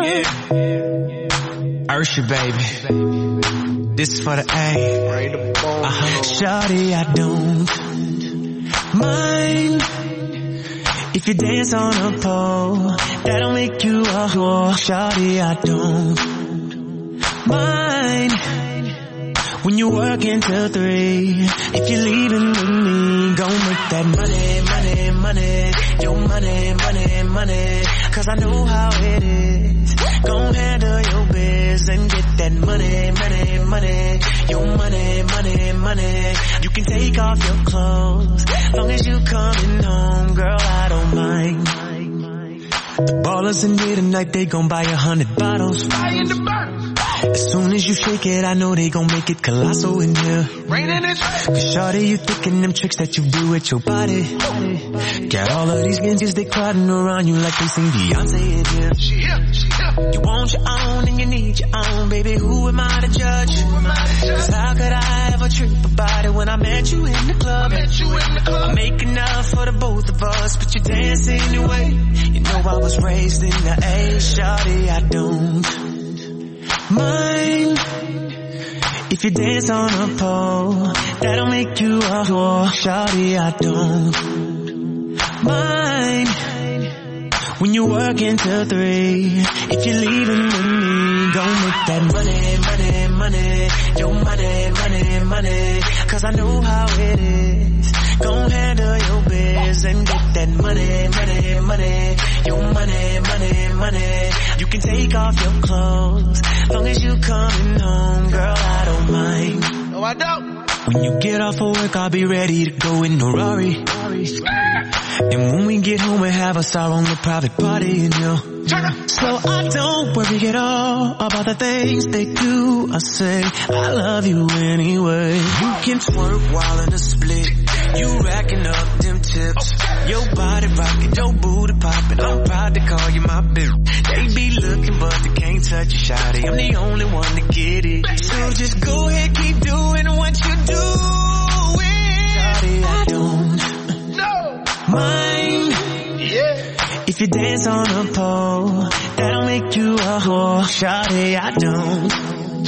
Yeah. Ursha, baby. This is for the A. Shawty, I don't mind if you dance on a pole. That'll make you a whore. Shawty, I don't mind when you work until 3. If you're leaving with me, gon' make that money, money, money. Your money, money, money. Cause I know how it is. Gon' handle your biz and get that money, money, money. Your money, money, money. You can take off your clothes. Long as you coming home, girl, I don't mind. The ballers in here tonight, they gon' buy 100 bottles. As soon as you shake it, I know they gon' make it colossal in here. Cause shawty, you thinking them tricks that you do with your body. Got all of these ninjas, they crowding around you like they sing Beyonce in here. She here. You want your own and you need your own, baby. Who am I to judge? Cause how could I ever trip about it when I met you in the club? I make enough for the both of us, but you dance anyway. You know I was raised in the A. Shawty, I don't mind if you dance on a pole. That'll make you a whore. Shawty, I don't mind when you work until 3. If you're leaving with me, gon' make that money, money, money. Your money, money, money. Cause I know how it is. Gon' handle your biz and get that money, money, money. Your money, money, money. You can take off your clothes. Long as you coming home, girl, I don't mind. No, I don't. When you get off of work, I'll be ready to go in the Rari. And when we get home, we have us our own private party, you know. So I don't worry at all about the things they do. I say, I love you anyway. You can twerk while in a split. You racking up them tips. Your body rocking, your booty popping. I'm proud to call you my bitch. They be looking, but they can't touch you, shawty. I'm the only one to get it. So just go ahead, keep doing what you doing. Shawty, I don't mind if you dance on a pole. That'll make you a whore. Shawty, I don't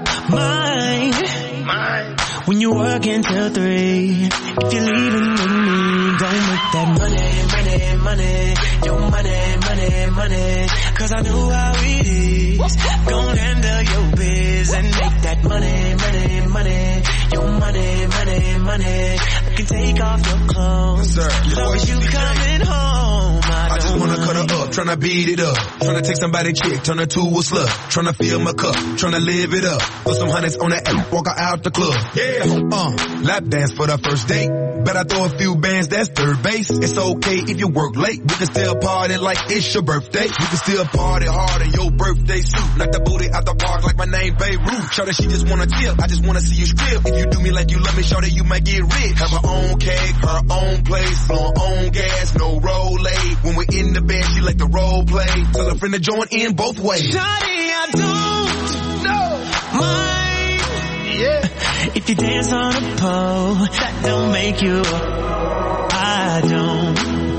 mind when you work until 3. If you're leaving with me, don't make that money, money, money. Your money, money, money. Cause I know how it is. Gon' handle your biz and make that money, money, money. Your money, money, money. I can take off your clothes. As long as you coming home, I just wanna cut her up, tryna beat it up. Tryna take somebody chick, turn her to a slut. Tryna fill my cup, tryna live it up. Put some hundreds on that app, walk her out the club. Yeah, lap dance for the first date. Bet I throw a few bands, that's third base. It's okay if you work late. We can still party like it's your birthday. You can still party hard in your birthday suit. Knock the booty out the park like my name Beirut. Shawty, she just wanna tip, I just wanna see you strip. If you do me like you love me, shawty, you might get rich. Have her own cake, her own place, blowing own gas, no roll-ay. When we're in the bed, she like to role play. Tell her friend to join in both ways. Shawty, I don't mind if you dance on a pole. That don't make you. I don't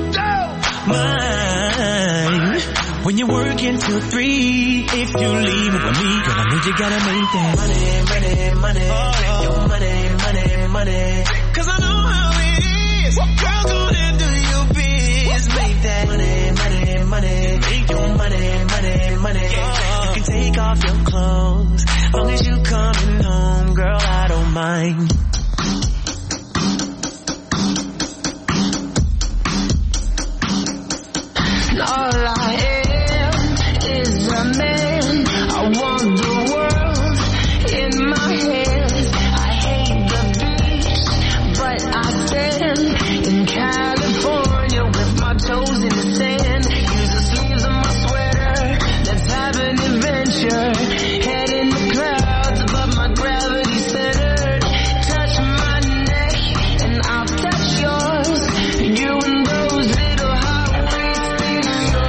mind when you're working till 3. If you leave it with me, girl, I know you gotta make that money, money, money. Your money, money, money. Cause I know how it is. Girl, go and do your biz. Make that money, money, money. Make your money, money, money. You can take off your clothes. Long as you coming home, girl, I don't mind. All I am is a man. I want the world in my hands. I hate the beach, but I stand in California with my toes in the sand. Use the sleeves of my sweater. Let's have an adventure. Head in the clouds above my gravity centered. Touch my neck and I'll touch yours. You and those little hot waves.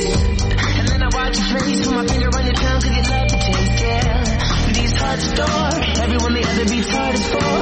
And then I watch your face, put my finger on your tongue, cause you love to taste it. These hearts adore everyone the other beats hardest for.